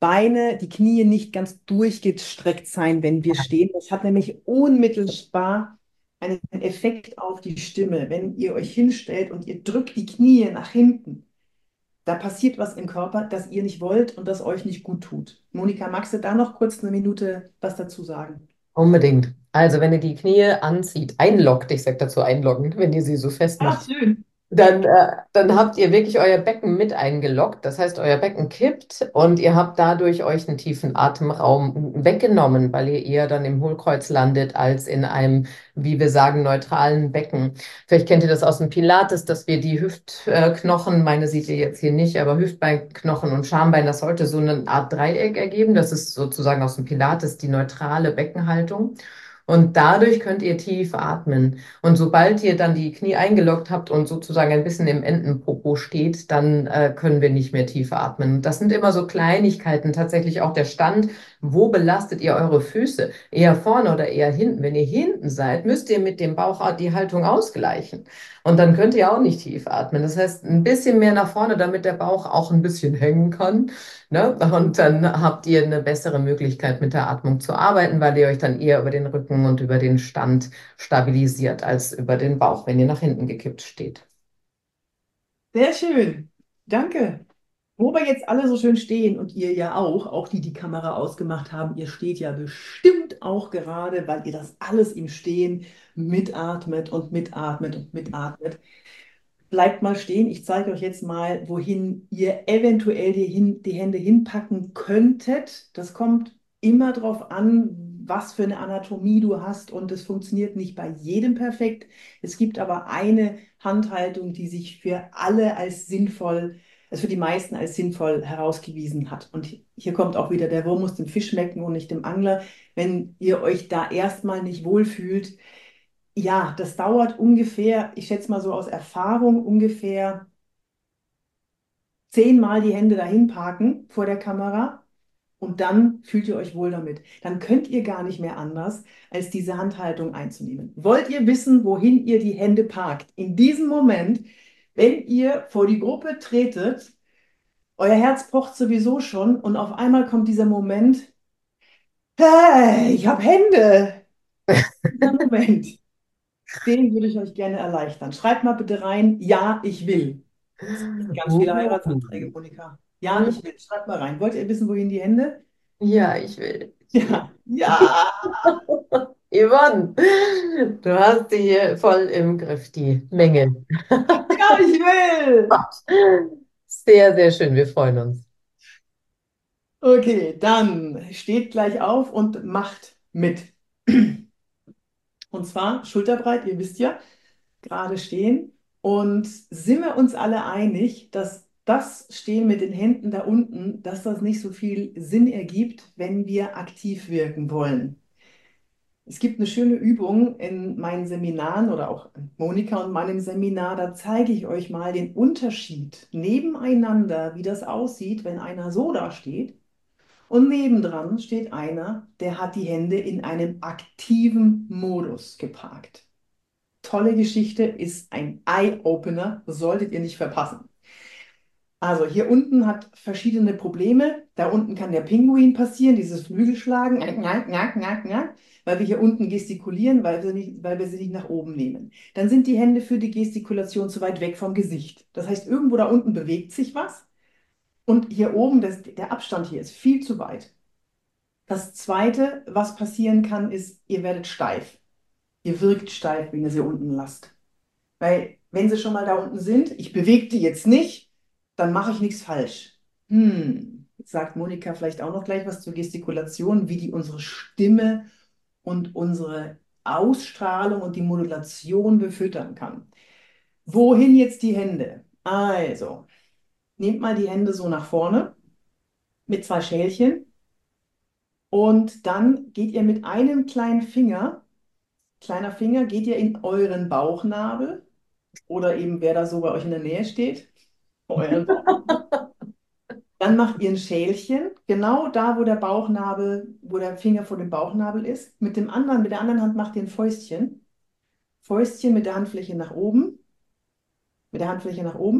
Beine, die Knie nicht ganz durchgestreckt sein, wenn wir stehen. Das hat nämlich unmittelbar einen Effekt auf die Stimme. Wenn ihr euch hinstellt und ihr drückt die Knie nach hinten, da passiert was im Körper, das ihr nicht wollt und das euch nicht gut tut. Monika, magst du da noch kurz eine Minute was dazu sagen? Unbedingt. Also, wenn ihr die Knie anzieht, einloggt, ich sage dazu einloggen, wenn ihr sie so Ah, festmacht, schön. dann habt ihr wirklich euer Becken mit eingeloggt. Das heißt, euer Becken kippt und ihr habt dadurch euch einen tiefen Atemraum weggenommen, weil ihr eher dann im Hohlkreuz landet als in einem, wie wir sagen, neutralen Becken. Vielleicht kennt ihr das aus dem Pilates, dass wir die Hüftknochen, meine seht ihr jetzt hier nicht, aber Hüftbeinknochen und Schambein, das sollte so eine Art Dreieck ergeben. Das ist sozusagen aus dem Pilates die neutrale Beckenhaltung. Und dadurch könnt ihr tief atmen. Und sobald ihr dann die Knie eingeloggt habt und sozusagen ein bisschen im Entenpopo steht, dann können wir nicht mehr tief atmen. Das sind immer so Kleinigkeiten, tatsächlich auch der Stand. Wo belastet ihr eure Füße? Eher vorne oder eher hinten? Wenn ihr hinten seid, müsst ihr mit dem Bauch die Haltung ausgleichen. Und dann könnt ihr auch nicht tief atmen. Das heißt, ein bisschen mehr nach vorne, damit der Bauch auch ein bisschen hängen kann. Ne? Und dann habt ihr eine bessere Möglichkeit, mit der Atmung zu arbeiten, weil ihr euch dann eher über den Rücken und über den Stand stabilisiert als über den Bauch, wenn ihr nach hinten gekippt steht. Sehr schön. Danke. Wo wir jetzt alle so schön stehen und ihr ja auch die die Kamera ausgemacht haben, ihr steht ja bestimmt auch gerade, weil ihr das alles im Stehen mitatmet und mitatmet und mitatmet. Bleibt mal stehen. Ich zeige euch jetzt mal, wohin ihr eventuell die Hände hinpacken könntet. Das kommt immer darauf an, was für eine Anatomie du hast und es funktioniert nicht bei jedem perfekt. Es gibt aber eine Handhaltung, die sich für alle als sinnvoll, also für die meisten als sinnvoll herausgewiesen hat. Und hier kommt auch wieder der Wurm muss dem Fisch schmecken und nicht dem Angler. Wenn ihr euch da erstmal nicht wohlfühlt, ja, das dauert ungefähr, ich schätze mal so aus Erfahrung, ungefähr 10-mal die Hände dahin parken vor der Kamera und dann fühlt ihr euch wohl damit. Dann könnt ihr gar nicht mehr anders, als diese Handhaltung einzunehmen. Wollt ihr wissen, wohin ihr die Hände parkt? In diesem Moment, wenn ihr vor die Gruppe tretet, euer Herz pocht sowieso schon und auf einmal kommt dieser Moment, hey, ich habe Hände. Dieser Moment. Den würde ich euch gerne erleichtern. Schreibt mal bitte rein, ja, ich will. Es gibt ganz viele Uh, Heiratsanträge, Monika. Ja, ich will. Schreibt mal rein. Wollt ihr wissen, wohin die Hände? ja, ich will. Ich will. Ja, ja, Yvonne, du hast die hier voll im Griff, die Menge. ja, ich will. Sehr, sehr schön. Wir freuen uns. Okay, dann steht gleich auf und macht mit. Und zwar schulterbreit, ihr wisst ja, gerade stehen. Und sind wir uns alle einig, dass das Stehen mit den Händen da unten, dass das nicht so viel Sinn ergibt, wenn wir aktiv wirken wollen? Es gibt eine schöne Übung in meinen Seminaren oder auch in Monika und meinem Seminar, da zeige ich euch mal den Unterschied nebeneinander, wie das aussieht, wenn einer so da steht und nebendran steht einer, der hat die Hände in einem aktiven Modus geparkt. Tolle Geschichte, ist ein Eye-Opener, solltet ihr nicht verpassen. Also hier unten hat verschiedene Probleme. Da unten kann der Pinguin passieren, dieses Flügelschlagen, weil wir hier unten gestikulieren, weil wir sie nicht nach oben nehmen. Dann sind die Hände für die Gestikulation zu weit weg vom Gesicht. Das heißt, irgendwo da unten bewegt sich was und hier oben, der Abstand hier ist viel zu weit. Das Zweite, was passieren kann, ist, ihr werdet steif. Ihr wirkt steif, wenn ihr sie unten lasst. Weil wenn sie schon mal da unten sind, ich bewege die jetzt nicht, dann mache ich nichts falsch. Jetzt sagt Monika vielleicht auch noch gleich was zur Gestikulation, wie die unsere Stimme und unsere Ausstrahlung und die Modulation befüttern kann. Wohin jetzt die Hände? Also, nehmt mal die Hände so nach vorne mit zwei Schälchen und dann geht ihr mit einem kleiner Finger, geht ihr in euren Bauchnabel oder eben wer da so bei euch in der Nähe steht, euren Bauchnabel. Dann macht ihr ein Schälchen, genau da, wo der Bauchnabel, wo der Finger vor dem Bauchnabel ist. Mit der anderen Hand macht ihr ein Fäustchen. Fäustchen mit der Handfläche nach oben, mit der Handfläche nach oben.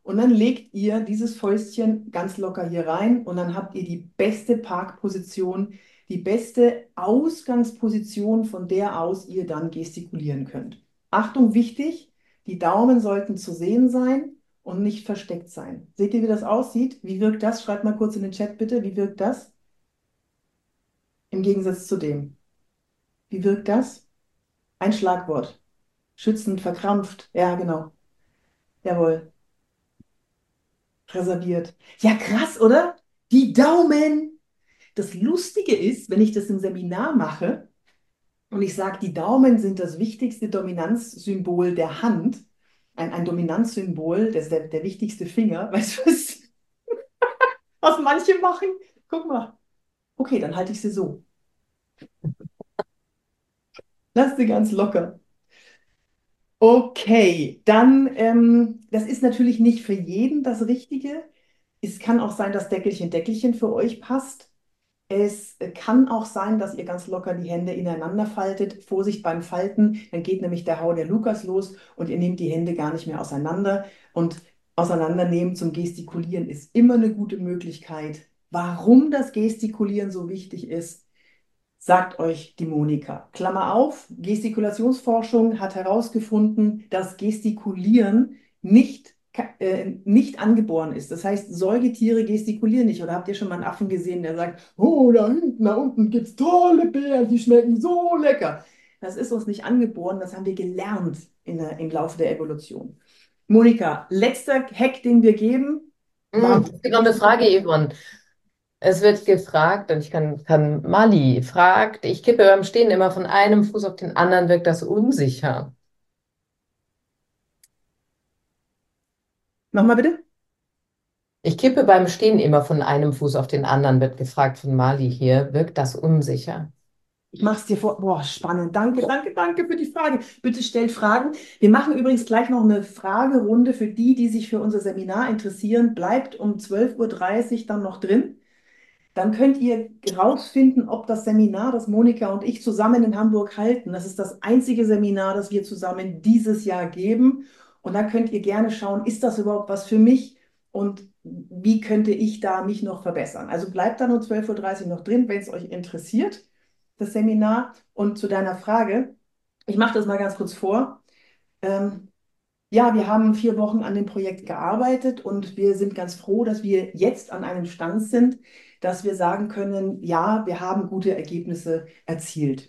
Und dann legt ihr dieses Fäustchen ganz locker hier rein und dann habt ihr die beste Parkposition, die beste Ausgangsposition, von der aus ihr dann gestikulieren könnt. Achtung, wichtig, die Daumen sollten zu sehen sein und nicht versteckt sein. Seht ihr, wie das aussieht? Wie wirkt das? Schreibt mal kurz in den Chat bitte. Wie wirkt das? Im Gegensatz zu dem. Wie wirkt das? Ein Schlagwort. Schützend, verkrampft. Ja, genau. Jawohl. Reserviert. Ja, krass, oder? Die Daumen. Das Lustige ist, wenn ich das im Seminar mache und ich sage, die Daumen sind das wichtigste Dominanzsymbol der Hand, ein Dominanzsymbol, das ist der wichtigste Finger. Weißt du, was manche machen? Guck mal. Okay, dann halte ich sie so. Lass sie ganz locker. Okay, dann, das ist natürlich nicht für jeden das Richtige. Es kann auch sein, dass Deckelchen, Deckelchen für euch passt. Es kann auch sein, dass ihr ganz locker die Hände ineinander faltet. Vorsicht beim Falten, dann geht nämlich der Hau der Lukas los und ihr nehmt die Hände gar nicht mehr auseinander. Und auseinandernehmen zum Gestikulieren ist immer eine gute Möglichkeit. Warum das Gestikulieren so wichtig ist, sagt euch die Monika. Klammer auf, Gestikulationsforschung hat herausgefunden, dass Gestikulieren nicht angeboren ist. Das heißt, Säugetiere gestikulieren nicht. Oder habt ihr schon mal einen Affen gesehen, der sagt, oh, da unten gibt es tolle Beeren, die schmecken so lecker. Das ist uns nicht angeboren, das haben wir gelernt im Laufe der Evolution. Monika, letzter Hack, den wir geben. Es gibt noch eine Frage, Yvonne. Es wird gefragt, und kann Mali fragt, ich kippe beim Stehen immer von einem Fuß auf den anderen, wirkt das unsicher? Nochmal bitte. Ich kippe beim Stehen immer von einem Fuß auf den anderen, wird gefragt von Mali hier. Wirkt das unsicher? Ich mache es dir vor. Boah, spannend. Danke, danke, danke für die Frage. Bitte stellt Fragen. Wir machen übrigens gleich noch eine Fragerunde für die, die sich für unser Seminar interessieren. Bleibt um 12:30 Uhr dann noch drin. Dann könnt ihr herausfinden, ob das Seminar, das Monika und ich zusammen in Hamburg halten, das ist das einzige Seminar, das wir zusammen dieses Jahr geben. Und da könnt ihr gerne schauen, ist das überhaupt was für mich und wie könnte ich da mich noch verbessern? Also bleibt dann um 12:30 Uhr noch drin, wenn es euch interessiert, das Seminar. Und zu deiner Frage, ich mache das mal ganz kurz vor. Ähm, ja, wir haben 4 Wochen an dem Projekt gearbeitet und wir sind ganz froh, dass wir jetzt an einem Stand sind, dass wir sagen können, ja, wir haben gute Ergebnisse erzielt.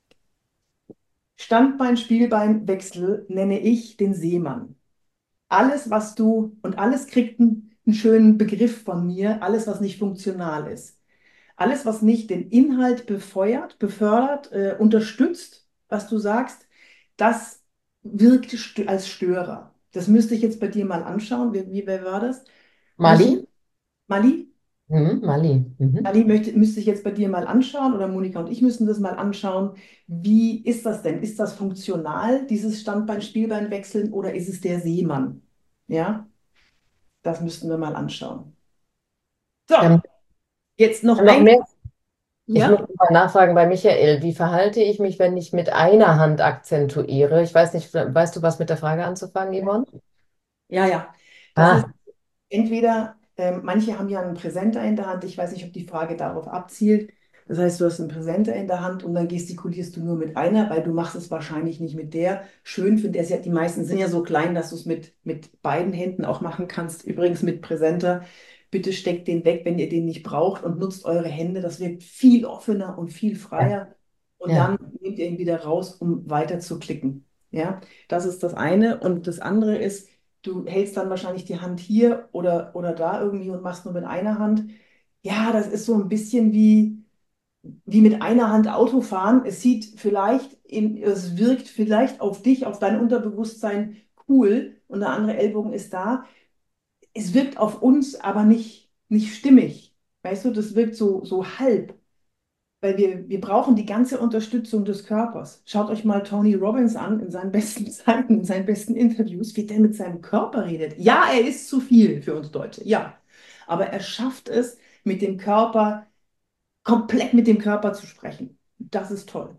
Standbein, Spielbein, Wechsel nenne ich den Seemann. Alles, was du, und alles kriegt einen schönen Begriff von mir, alles, was nicht funktional ist. Alles, was nicht den Inhalt befördert, unterstützt, was du sagst, das wirkt als Störer. Das müsste ich jetzt bei dir mal anschauen. Wer war das? Mali? Müsste, Mali? Mali. Mhm. Mali müsste ich jetzt bei dir mal anschauen oder Monika und ich müssen das mal anschauen. Wie ist das denn? Ist das funktional, dieses Standbein-Spielbein wechseln oder ist es der Seemann? Ja, das müssten wir mal anschauen. So, Wir haben jetzt noch noch ein. mehr. Ich muss Ja? mal nachfragen bei Michael, wie verhalte ich mich, wenn ich mit einer Hand akzentuiere? Ich weiß nicht, weißt du was mit der Frage anzufangen, Yvonne? Ja, ja. Das ist Ah, entweder, manche haben ja einen Präsenter in der Hand, ich weiß nicht, ob die Frage darauf abzielt. Das heißt, du hast einen Präsenter in der Hand und dann gestikulierst du nur mit einer, weil du machst es wahrscheinlich nicht mit der. Schön finde ich, ja, die meisten sind ja so klein, dass du es mit beiden Händen auch machen kannst. Übrigens mit Präsenter, bitte steckt den weg, wenn ihr den nicht braucht und nutzt eure Hände. Das wirkt viel offener und viel ja, freier. Und ja, dann nehmt ihr ihn wieder raus, um weiter zu klicken. Ja, das ist das eine. Und das andere ist, du hältst dann wahrscheinlich die Hand hier oder da irgendwie und machst nur mit einer Hand. Ja, das ist so ein bisschen wie mit einer Hand Auto fahren. Es wirkt vielleicht auf dich, auf dein Unterbewusstsein cool und der andere Ellbogen ist da. Es wirkt auf uns aber nicht stimmig. Weißt du, das wirkt so halb. Weil wir brauchen die ganze Unterstützung des Körpers. Schaut euch mal Tony Robbins an in seinen besten Zeiten, in seinen besten Interviews, wie der mit seinem Körper redet. Ja, er ist zu viel für uns Deutsche, ja. Aber er schafft es, mit dem Körper, komplett mit dem Körper zu sprechen. Das ist toll.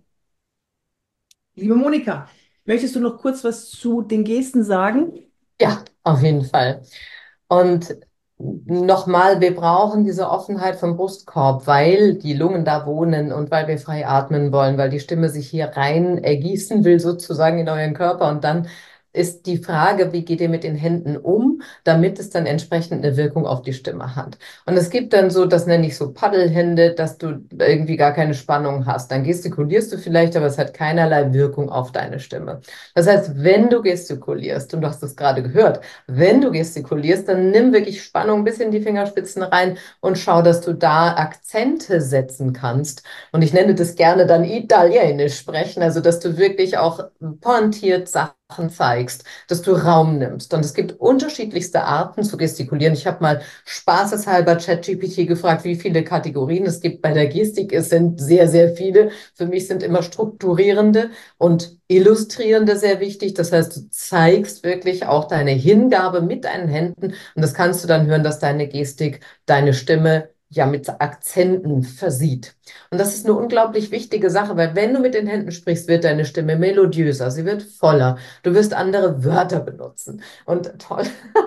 Liebe Monika, möchtest du noch kurz was zu den Gesten sagen? ja, auf jeden Fall. Und nochmal, wir brauchen diese Offenheit vom Brustkorb, weil die Lungen da wohnen und weil wir frei atmen wollen, weil die Stimme sich hier rein ergießen will, sozusagen in euren Körper. Und dann ist die Frage, wie geht ihr mit den Händen um, damit es dann entsprechend eine Wirkung auf die Stimme hat. Und es gibt dann so, das nenne ich so Paddelhände, dass du irgendwie gar keine Spannung hast. Dann gestikulierst du vielleicht, aber es hat keinerlei Wirkung auf deine Stimme. Das heißt, wenn du gestikulierst, und du hast es gerade gehört, wenn du gestikulierst, dann nimm wirklich Spannung bis in die Fingerspitzen rein und schau, dass du da Akzente setzen kannst. Und ich nenne das gerne dann Italienisch sprechen, also dass du wirklich auch pointiert Sachen zeigst, dass du Raum nimmst. Und es gibt unterschiedlichste Arten zu gestikulieren. Ich habe mal spaßeshalber ChatGPT gefragt, wie viele Kategorien es gibt bei der Gestik. Es sind sehr, sehr viele. Für mich sind immer strukturierende und illustrierende sehr wichtig. Das heißt, du zeigst wirklich auch deine Hingabe mit deinen Händen und das kannst du dann hören, dass deine Gestik deine Stimme ja mit Akzenten versieht. Und das ist eine unglaublich wichtige Sache, weil wenn du mit den Händen sprichst, wird deine Stimme melodiöser, sie wird voller. Du wirst andere Wörter benutzen. Und toll.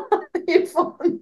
Yvonne.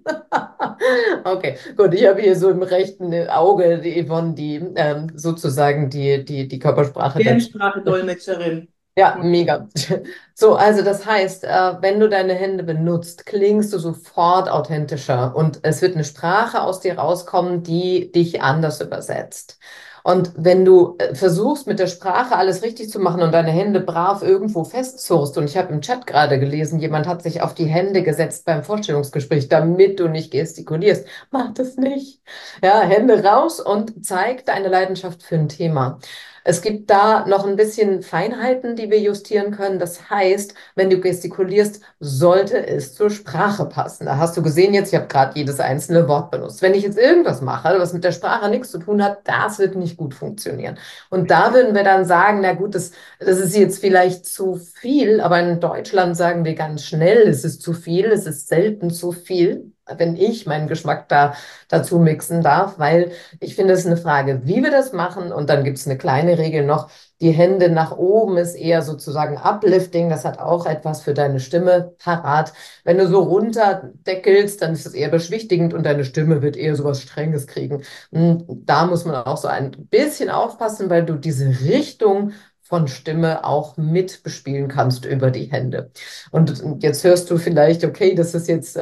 Okay, gut. Ich habe hier so im rechten Auge die Yvonne, die sozusagen die Körpersprache dazu. Gebärdensprache-Dolmetscherin. Ja, mega. So, also das heißt, wenn du deine Hände benutzt, klingst du sofort authentischer und es wird eine Sprache aus dir rauskommen, die dich anders übersetzt. Und wenn du versuchst, mit der Sprache alles richtig zu machen und deine Hände brav irgendwo festzurrst, und ich habe im Chat gerade gelesen, jemand hat sich auf die Hände gesetzt beim Vorstellungsgespräch, damit du nicht gestikulierst. Mach das nicht. Ja, Hände raus und zeig deine Leidenschaft für ein Thema. Es gibt da noch ein bisschen Feinheiten, die wir justieren können. Das heißt, wenn du gestikulierst, sollte es zur Sprache passen. Da hast du gesehen jetzt, ich habe gerade jedes einzelne Wort benutzt. Wenn ich jetzt irgendwas mache, was mit der Sprache nichts zu tun hat, das wird nicht gut funktionieren. Und da würden wir dann sagen, na gut, das ist jetzt vielleicht zu viel, aber in Deutschland sagen wir ganz schnell, es ist zu viel, es ist selten zu viel, wenn ich meinen Geschmack dazu mixen darf, weil ich finde, es ist eine Frage, wie wir das machen. Und dann gibt es eine kleine Regel noch. Die Hände nach oben ist eher sozusagen Uplifting. Das hat auch etwas für deine Stimme parat. Wenn du so runterdeckelst, dann ist es eher beschwichtigend und deine Stimme wird eher sowas Strenges kriegen. Und da muss man auch so ein bisschen aufpassen, weil du diese Richtung von Stimme auch mit bespielen kannst über die Hände. Und jetzt hörst du vielleicht, okay, das ist jetzt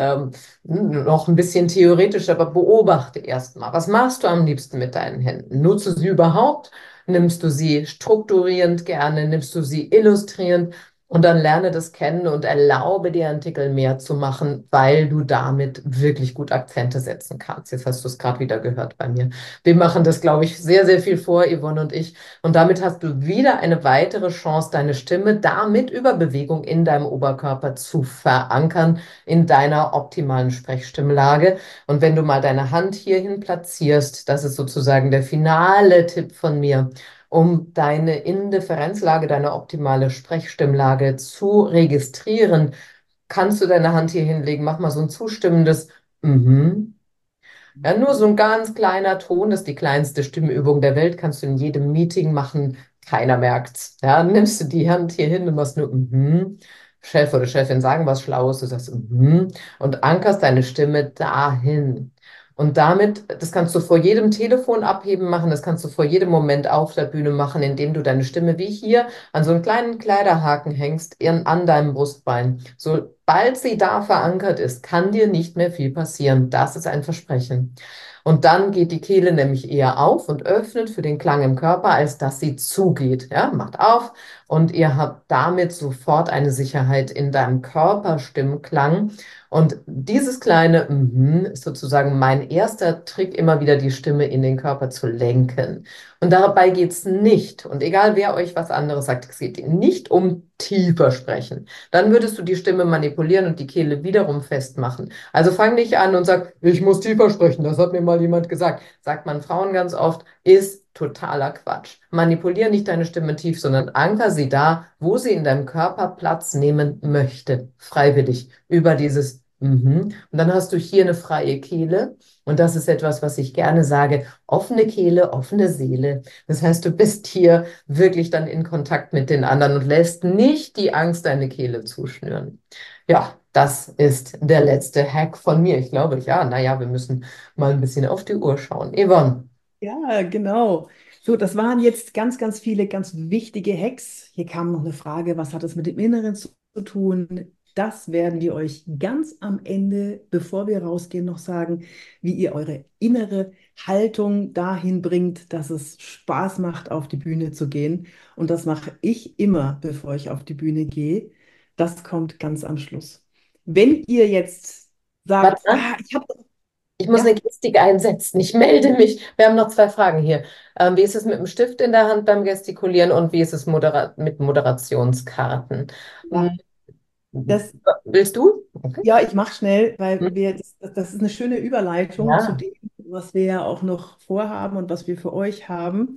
noch ein bisschen theoretisch, aber beobachte erst mal. Was machst du am liebsten mit deinen Händen? Nutzt du sie überhaupt? Nimmst du sie strukturierend gerne? Nimmst du sie illustrierend? Und dann lerne das kennen und erlaube dir Artikel mehr zu machen, weil du damit wirklich gut Akzente setzen kannst. Jetzt hast du es gerade wieder gehört bei mir. Wir machen das, glaube ich, sehr, sehr viel vor, Yvonne und ich. Und damit hast du wieder eine weitere Chance, deine Stimme damit über Bewegung in deinem Oberkörper zu verankern, in deiner optimalen Sprechstimmlage. Und wenn du mal deine Hand hierhin platzierst, das ist sozusagen der finale Tipp von mir, um deine Indifferenzlage, deine optimale Sprechstimmlage zu registrieren, kannst du deine Hand hier hinlegen. Mach mal so ein zustimmendes Mhm. Ja, nur so ein ganz kleiner Ton, das ist die kleinste Stimmübung der Welt, kannst du in jedem Meeting machen, keiner merkt's. Ja, nimmst du die Hand hier hin und machst nur Chef oder Chefin sagen was Schlaues, du sagst und ankerst deine Stimme dahin. Und damit, das kannst du vor jedem Telefon abheben machen, das kannst du vor jedem Moment auf der Bühne machen, indem du deine Stimme wie hier an so einen kleinen Kleiderhaken hängst, an deinem Brustbein. Sobald sie da verankert ist, kann dir nicht mehr viel passieren. Das ist ein Versprechen. Und dann geht die Kehle nämlich eher auf und öffnet für den Klang im Körper, als dass sie zugeht. Ja, macht auf und ihr habt damit sofort eine Sicherheit in deinem Körperstimmklang. Und dieses kleine ist sozusagen mein erster Trick, immer wieder die Stimme in den Körper zu lenken. Und dabei geht es nicht, und egal wer euch was anderes sagt, es geht nicht um tiefer sprechen. Dann würdest du die Stimme manipulieren und die Kehle wiederum festmachen. Also fang nicht an und sag, ich muss tiefer sprechen, das hat mir mal jemand gesagt. Sagt man Frauen ganz oft, ist totaler Quatsch. Manipulier nicht deine Stimme tief, sondern anker sie da, wo sie in deinem Körper Platz nehmen möchte. Freiwillig. Über dieses Und dann hast du hier eine freie Kehle. Und das ist etwas, was ich gerne sage. Offene Kehle, offene Seele. Das heißt, du bist hier wirklich dann in Kontakt mit den anderen und lässt nicht die Angst deine Kehle zuschnüren. Ja, Das ist der letzte Hack von mir. Ich glaube, ja, naja, wir müssen mal ein bisschen auf die Uhr schauen. Yvonne. Ja, genau. So, das waren jetzt ganz, ganz viele ganz wichtige Hacks. Hier kam noch eine Frage, was hat es mit dem Inneren zu tun? Das werden wir euch ganz am Ende, bevor wir rausgehen, noch sagen, wie ihr eure innere Haltung dahin bringt, dass es Spaß macht, auf die Bühne zu gehen. Und das mache ich immer, bevor ich auf die Bühne gehe. Das kommt ganz am Schluss. Wenn ihr jetzt Warte sagt, mal, ah, ich habe, ich muss ja, eine Gestik einsetzen. Ich melde mich. Wir haben noch zwei Fragen hier. Wie ist es mit dem Stift in der Hand beim Gestikulieren und wie ist es mit Moderationskarten? Hm, ja, das willst du? Okay. Ja, ich mache schnell, Hm, weil das ist eine schöne Überleitung zu ja, dem, was wir ja auch noch vorhaben und was wir für euch haben.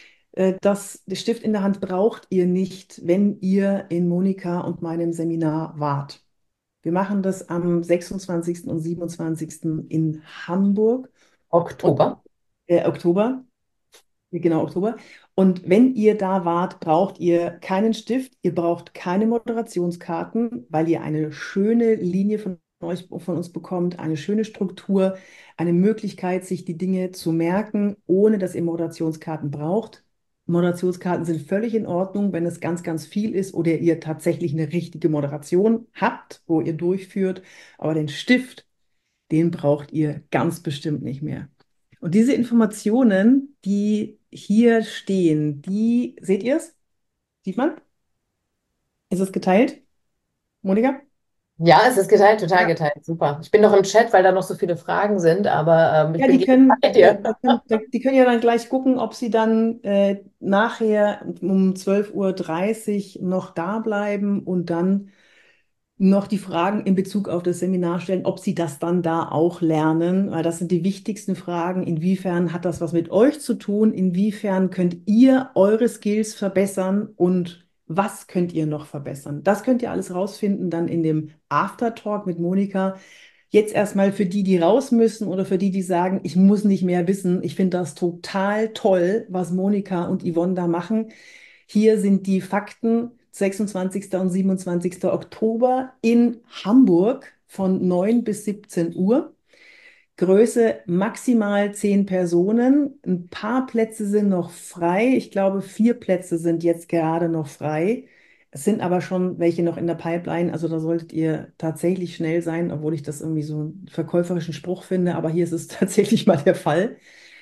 Der Stift in der Hand braucht ihr nicht, wenn ihr in Monika und meinem Seminar wart. Wir machen das am 26. und 27. in Hamburg und Oktober. Oktober. Genau, Oktober. Und wenn ihr da wart, braucht ihr keinen Stift, ihr braucht keine Moderationskarten, weil ihr eine schöne Linie von uns bekommt, eine schöne Struktur, eine Möglichkeit, sich die Dinge zu merken, ohne dass ihr Moderationskarten braucht. Moderationskarten sind völlig in Ordnung, wenn es ganz, ganz viel ist oder ihr tatsächlich eine richtige Moderation habt, wo ihr durchführt. Aber den Stift, den braucht ihr ganz bestimmt nicht mehr. Und diese Informationen, die hier stehen, die, seht ihr es? Sieht man? Ist es geteilt? Monika? Ja, es ist geteilt, total Ja. geteilt. Super. Ich bin noch im Chat, weil da noch so viele Fragen sind, aber ich Ja, bin bei dir. die können ja dann gleich gucken, ob sie dann nachher um 12:30 Uhr noch da bleiben und dann noch die Fragen in Bezug auf das Seminar stellen, ob Sie das dann da auch lernen, weil das sind die wichtigsten Fragen. Inwiefern hat das was mit euch zu tun? Inwiefern könnt ihr eure Skills verbessern und was könnt ihr noch verbessern? Das könnt ihr alles rausfinden dann in dem Aftertalk mit Monika. Jetzt erstmal für die, die raus müssen oder für die, die sagen, ich muss nicht mehr wissen. Ich finde das total toll, was Monika und Yvonne da machen. Hier sind die Fakten, 26. und 27. Oktober in Hamburg von 9 bis 17 Uhr. Größe maximal 10 Personen. Ein paar Plätze sind noch frei. Ich glaube, 4 Plätze sind jetzt gerade noch frei. Es sind aber schon welche noch in der Pipeline. Also da solltet ihr tatsächlich schnell sein, obwohl ich das irgendwie so einen verkäuferischen Spruch finde. Aber hier ist es tatsächlich mal der Fall.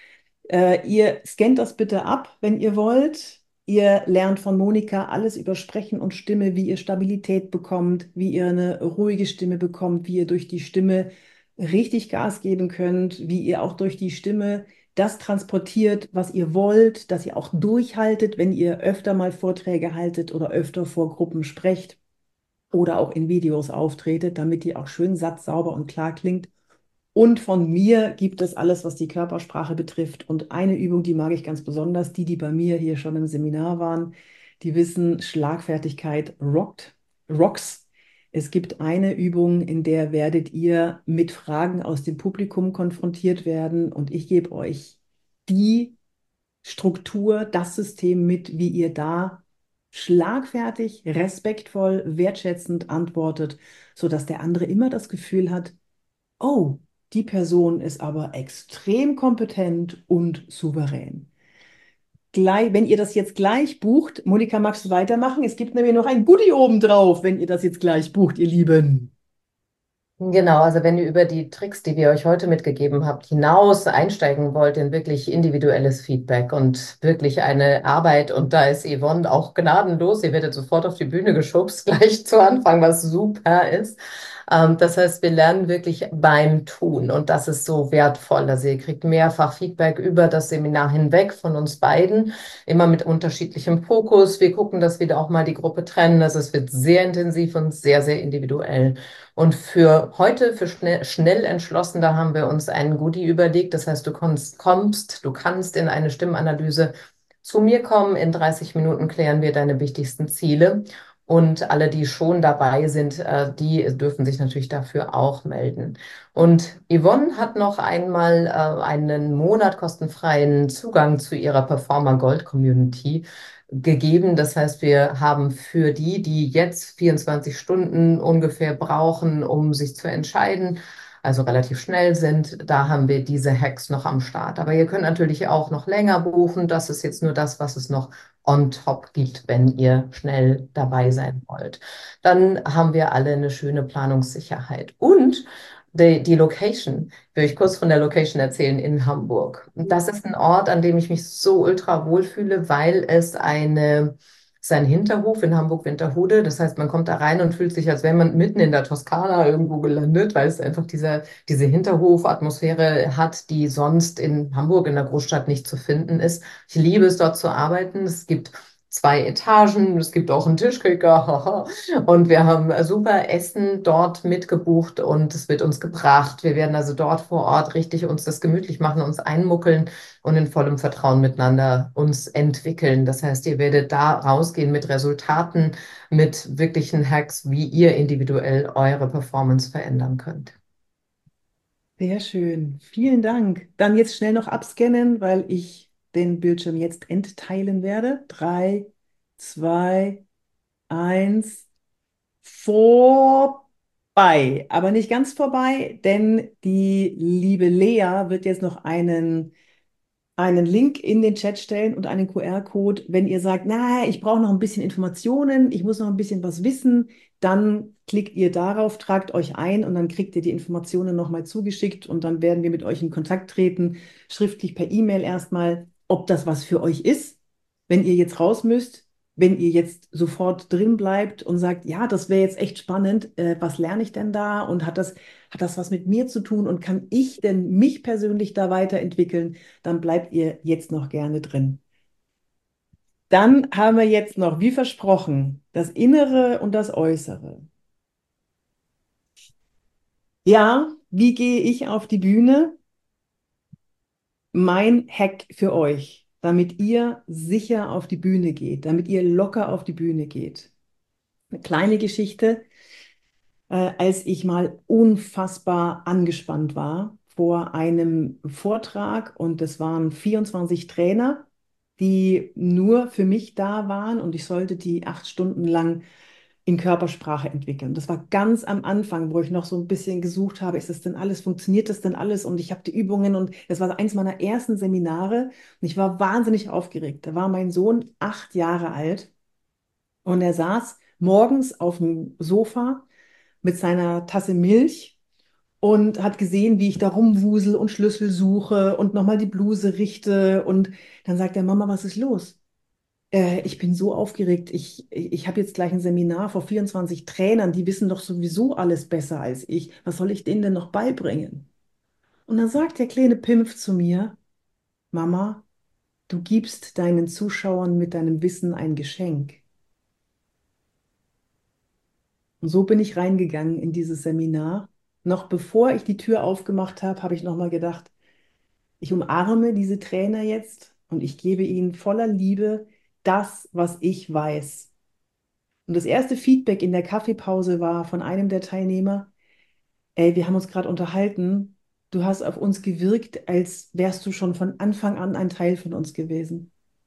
Ihr scannt das bitte ab, wenn ihr wollt. Ihr lernt von Monika alles über Sprechen und Stimme, wie ihr Stabilität bekommt, wie ihr eine ruhige Stimme bekommt, wie ihr durch die Stimme richtig Gas geben könnt, wie ihr auch durch die Stimme das transportiert, was ihr wollt, dass ihr auch durchhaltet, wenn ihr öfter mal Vorträge haltet oder öfter vor Gruppen sprecht oder auch in Videos auftretet, damit die auch schön satzsauber und klar klingt. Und von mir gibt es alles, was die Körpersprache betrifft. Und eine Übung, die mag ich ganz besonders, die bei mir hier schon im Seminar waren, die wissen, Schlagfertigkeit rocks. Es gibt eine Übung, in der werdet ihr mit Fragen aus dem Publikum konfrontiert werden und ich gebe euch die Struktur, das System mit, wie ihr da schlagfertig, respektvoll, wertschätzend antwortet, sodass der andere immer das Gefühl hat, oh, die Person ist aber extrem kompetent und souverän. Wenn ihr das jetzt gleich bucht, Monika, magst du weitermachen? Es gibt nämlich noch ein Goodie obendrauf, wenn ihr das jetzt gleich bucht, ihr Lieben. Genau, also wenn ihr über die Tricks, die wir euch heute mitgegeben habt, hinaus einsteigen wollt in wirklich individuelles Feedback und wirklich eine Arbeit, und da ist Yvonne auch gnadenlos, ihr werdet sofort auf die Bühne geschubst, gleich zu Anfang, was super ist. Das heißt, wir lernen wirklich beim Tun und das ist so wertvoll. Also ihr kriegt mehrfach Feedback über das Seminar hinweg von uns beiden, immer mit unterschiedlichem Fokus. Wir gucken, dass wir da auch mal die Gruppe trennen. Also es wird sehr intensiv und sehr, sehr individuell. Und für heute, für schnell entschlossen, da haben wir uns einen Goodie überlegt. Das heißt, du kannst in eine Stimmanalyse zu mir kommen. In 30 Minuten klären wir deine wichtigsten Ziele. Und alle, die schon dabei sind, die dürfen sich natürlich dafür auch melden. Und Yvonne hat noch einmal einen Monat kostenfreien Zugang zu ihrer Performer Gold Community. gegeben. Das heißt, wir haben für die, die jetzt 24 Stunden ungefähr brauchen, um sich zu entscheiden, also relativ schnell sind, da haben wir diese Hacks noch am Start. Aber ihr könnt natürlich auch noch länger buchen. Das ist jetzt nur das, was es noch on top gibt, wenn ihr schnell dabei sein wollt. Dann haben wir alle eine schöne Planungssicherheit. Und die Location, will ich kurz von der Location erzählen, in Hamburg. Das ist ein Ort, an dem ich mich so ultra wohlfühle, weil es ist ein Hinterhof in Hamburg-Winterhude. Das heißt, man kommt da rein und fühlt sich, als wäre man mitten in der Toskana irgendwo gelandet, weil es einfach diese Hinterhof-Atmosphäre hat, die sonst in Hamburg in der Großstadt nicht zu finden ist. Ich liebe es, dort zu arbeiten. Es gibt 2 Etagen, es gibt auch einen Tischkicker, haha. Und wir haben super Essen dort mitgebucht und es wird uns gebracht. Wir werden also dort vor Ort richtig uns das gemütlich machen, uns einmuckeln und in vollem Vertrauen miteinander uns entwickeln. Das heißt, ihr werdet da rausgehen mit Resultaten, mit wirklichen Hacks, wie ihr individuell eure Performance verändern könnt. Sehr schön. Vielen Dank. Dann jetzt schnell noch abscannen, weil ich den Bildschirm jetzt entteilen werde. 3, 2, 1. Vorbei. Aber nicht ganz vorbei, denn die liebe Lea wird jetzt noch einen Link in den Chat stellen und einen QR-Code. Wenn ihr sagt, na, ich brauche noch ein bisschen Informationen, ich muss noch ein bisschen was wissen, dann klickt ihr darauf, tragt euch ein und dann kriegt ihr die Informationen nochmal zugeschickt und dann werden wir mit euch in Kontakt treten, schriftlich per E-Mail erstmal, ob das was für euch ist. Wenn ihr jetzt raus müsst, wenn ihr jetzt sofort drin bleibt und sagt, ja, das wäre jetzt echt spannend, was lerne ich denn da und hat das was mit mir zu tun und kann ich denn mich persönlich da weiterentwickeln? Dann bleibt ihr jetzt noch gerne drin. Dann haben wir jetzt noch, wie versprochen, das Innere und das Äußere. Ja, wie gehe ich auf die Bühne? Mein Hack für euch, damit ihr sicher auf die Bühne geht, damit ihr locker auf die Bühne geht. Eine kleine Geschichte, als ich mal unfassbar angespannt war vor einem Vortrag und es waren 24 Trainer, die nur für mich da waren und ich sollte die 8 Stunden lang in Körpersprache entwickeln. Das war ganz am Anfang, wo ich noch so ein bisschen gesucht habe, ist das denn alles, funktioniert das denn alles? Und ich habe die Übungen und das war eins meiner ersten Seminare und ich war wahnsinnig aufgeregt. Da war mein Sohn 8 Jahre alt und er saß morgens auf dem Sofa mit seiner Tasse Milch und hat gesehen, wie ich da rumwusel und Schlüssel suche und nochmal die Bluse richte. Und dann sagt er, Mama, was ist los? Ich bin so aufgeregt. Ich habe jetzt gleich ein Seminar vor 24 Trainern, die wissen doch sowieso alles besser als ich. Was soll ich denen denn noch beibringen? Und dann sagt der kleine Pimpf zu mir, Mama, du gibst deinen Zuschauern mit deinem Wissen ein Geschenk. Und so bin ich reingegangen in dieses Seminar. Noch bevor ich die Tür aufgemacht habe, habe ich nochmal gedacht, ich umarme diese Trainer jetzt und ich gebe ihnen voller Liebe das, was ich weiß. Und das erste Feedback in der Kaffeepause war von einem der Teilnehmer, ey, wir haben uns gerade unterhalten, du hast auf uns gewirkt, als wärst du schon von Anfang an ein Teil von uns gewesen.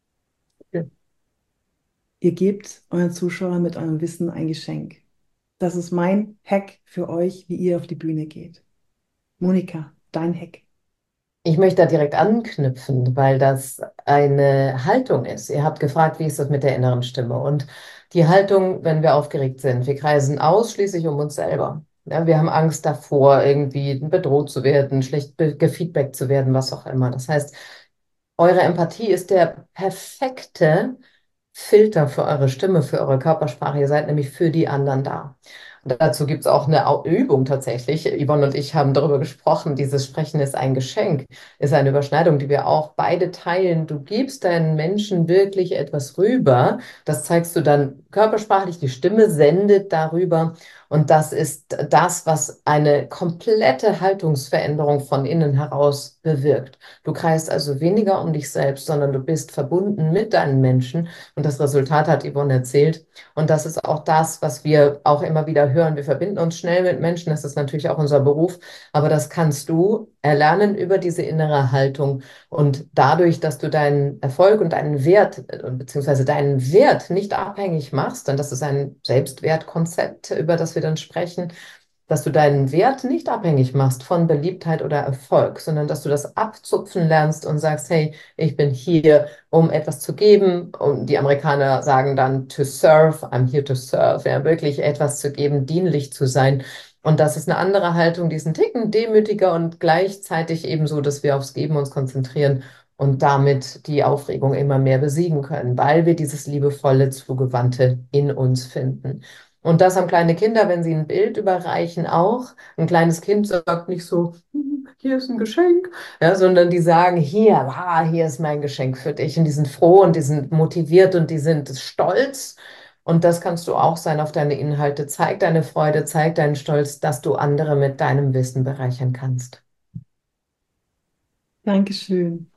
Ihr gebt euren Zuschauern mit eurem Wissen ein Geschenk. Das ist mein Hack für euch, wie ihr auf die Bühne geht. Monika, dein Hack. Ich möchte da direkt anknüpfen, weil das eine Haltung ist. Ihr habt gefragt, wie ist das mit der inneren Stimme? Und die Haltung, wenn wir aufgeregt sind, wir kreisen ausschließlich um uns selber. Ja, wir haben Angst davor, irgendwie bedroht zu werden, schlecht gefeedbackt zu werden, was auch immer. Das heißt, eure Empathie ist der perfekte Filter für eure Stimme, für eure Körpersprache. Ihr seid nämlich für die anderen da. Und dazu gibt es auch eine Übung tatsächlich. Yvonne und ich haben darüber gesprochen. Dieses Sprechen ist ein Geschenk, ist eine Überschneidung, die wir auch beide teilen. Du gibst deinen Menschen wirklich etwas rüber. Das zeigst du dann körpersprachlich. Die Stimme sendet darüber. Und das ist das, was eine komplette Haltungsveränderung von innen heraus bewirkt. Du kreist also weniger um dich selbst, sondern du bist verbunden mit deinen Menschen. Und das Resultat hat Yvonne erzählt. Und das ist auch das, was wir auch immer wieder hören. Wir verbinden uns schnell mit Menschen. Das ist natürlich auch unser Beruf. Aber das kannst du erlernen über diese innere Haltung. Und dadurch, dass du deinen Erfolg und deinen Wert, beziehungsweise deinen Wert nicht abhängig machst, denn das ist ein Selbstwertkonzept, über das wir dann sprechen, dass du deinen Wert nicht abhängig machst von Beliebtheit oder Erfolg, sondern dass du das abzupfen lernst und sagst, hey, ich bin hier, um etwas zu geben. Und die Amerikaner sagen dann to serve, I'm here to serve, ja, wirklich etwas zu geben, dienlich zu sein. Und das ist eine andere Haltung, die ist ein Ticken demütiger und gleichzeitig ebenso, dass wir aufs Geben uns konzentrieren und damit die Aufregung immer mehr besiegen können, weil wir dieses liebevolle, zugewandte in uns finden. Und das haben kleine Kinder, wenn sie ein Bild überreichen, auch. Ein kleines Kind sagt nicht so, hier ist ein Geschenk, ja, sondern die sagen, hier ist mein Geschenk für dich. Und die sind froh und die sind motiviert und die sind stolz. Und das kannst du auch sein auf deine Inhalte. Zeig deine Freude, zeig deinen Stolz, dass du andere mit deinem Wissen bereichern kannst. Dankeschön.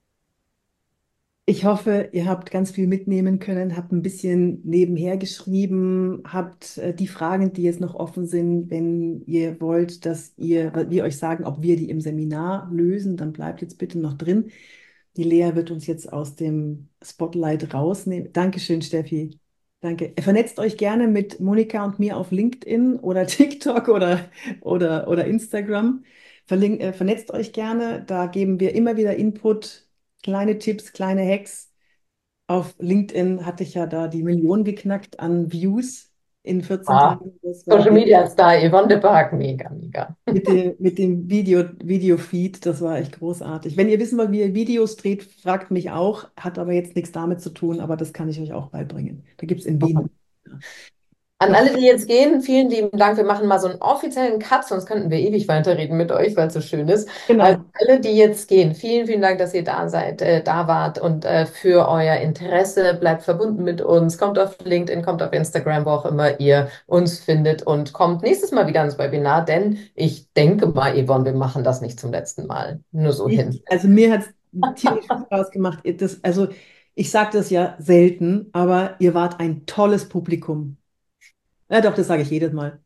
Ich hoffe, ihr habt ganz viel mitnehmen können, habt ein bisschen nebenher geschrieben, habt die Fragen, die jetzt noch offen sind, wenn ihr wollt, dass wir euch sagen, ob wir die im Seminar lösen, dann bleibt jetzt bitte noch drin. Die Lea wird uns jetzt aus dem Spotlight rausnehmen. Dankeschön, Steffi. Danke. Vernetzt euch gerne mit Monika und mir auf LinkedIn oder TikTok oder Instagram. Vernetzt euch gerne. Da geben wir immer wieder Input, kleine Tipps, kleine Hacks. Auf LinkedIn hatte ich ja da die Million geknackt an Views in 14 Ah, Tagen. Das war Social Media Star Yvonne de Barg, mega, mega. mit dem Video-Feed, das war echt großartig. Wenn ihr wissen wollt, wie ihr Videos dreht, fragt mich auch. Hat aber jetzt nichts damit zu tun, aber das kann ich euch auch beibringen. Da gibt es in Wien. An alle, die jetzt gehen, vielen lieben Dank. Wir machen mal so einen offiziellen Cut, sonst könnten wir ewig weiterreden mit euch, weil es so schön ist. Also Genau. alle, die jetzt gehen, vielen, vielen Dank, dass ihr da seid, da wart und für euer Interesse. Bleibt verbunden mit uns. Kommt auf LinkedIn, kommt auf Instagram, wo auch immer ihr uns findet und kommt nächstes Mal wieder ans Webinar, denn ich denke mal, Yvonne, wir machen das nicht zum letzten Mal. Nur so hin. Also mir hat es tierisch viel Spaß gemacht. Also ich sage das ja selten, aber ihr wart ein tolles Publikum. Ja, doch, das sage ich jedes Mal.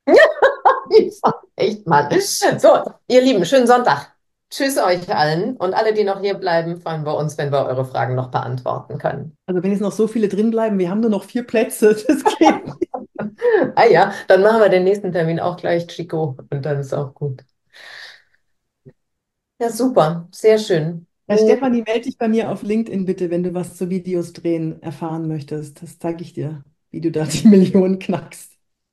Echt, Mann. So, ihr Lieben, schönen Sonntag. Tschüss euch allen und alle, die noch hier bleiben, freuen wir uns, wenn wir eure Fragen noch beantworten können. Also wenn jetzt noch so viele drin bleiben, wir haben nur noch 4 Plätze, das geht nicht. Ah ja, dann machen wir den nächsten Termin auch gleich, Chico, und dann ist auch gut. Ja, super, sehr schön. Ja, Stefanie, melde dich bei mir auf LinkedIn bitte, wenn du was zu Videos drehen erfahren möchtest. Das zeige ich dir, wie du da die Millionen knackst.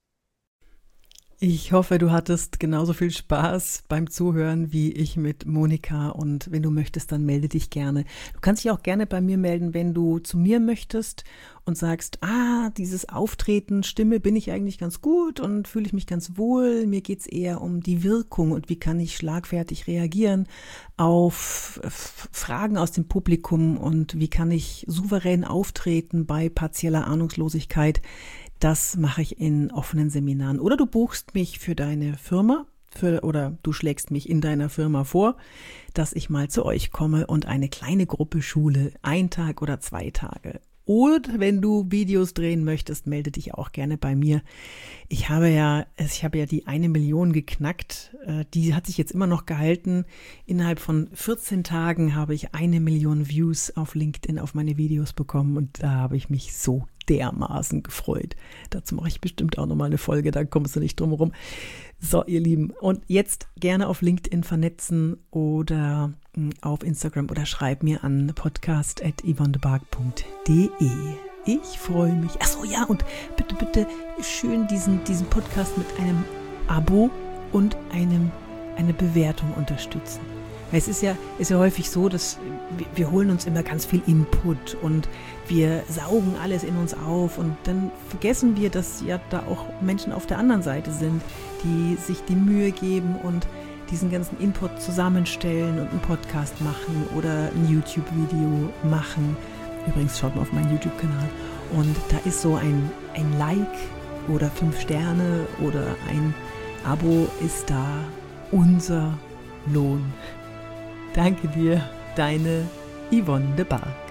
Ich hoffe, du hattest genauso viel Spaß beim Zuhören wie ich mit Monika und wenn du möchtest, dann melde dich gerne. Du kannst dich auch gerne bei mir melden, wenn du zu mir möchtest und sagst, dieses Auftreten, Stimme bin ich eigentlich ganz gut und fühle ich mich ganz wohl. Mir geht's eher um die Wirkung und wie kann ich schlagfertig reagieren auf Fragen aus dem Publikum und wie kann ich souverän auftreten bei partieller Ahnungslosigkeit. Das mache ich in offenen Seminaren. Oder du buchst mich für deine Firma oder du schlägst mich in deiner Firma vor, dass ich mal zu euch komme und eine kleine Gruppe schule, 1 Tag oder 2 Tage. Und wenn du Videos drehen möchtest, melde dich auch gerne bei mir. Ich habe ja die 1 Million geknackt. Die hat sich jetzt immer noch gehalten. Innerhalb von 14 Tagen habe ich 1 Million Views auf LinkedIn auf meine Videos bekommen und da habe ich mich so dermaßen gefreut. Dazu mache ich bestimmt auch nochmal eine Folge, da kommst du nicht drum herum. So, ihr Lieben, und jetzt gerne auf LinkedIn vernetzen oder auf Instagram oder schreib mir an podcast@yvonnebark.de. Ich freue mich. Achso, ja, und bitte schön diesen Podcast mit einem Abo und eine Bewertung unterstützen. Weil es ist ja häufig so, dass wir holen uns immer ganz viel Input und wir saugen alles in uns auf und dann vergessen wir, dass ja da auch Menschen auf der anderen Seite sind, die sich die Mühe geben und diesen ganzen Input zusammenstellen und einen Podcast machen oder ein YouTube-Video machen. Übrigens schaut mal auf meinen YouTube-Kanal und da ist so ein Like oder 5 Sterne oder ein Abo ist da unser Lohn. Danke dir, deine Yvonne de Bar.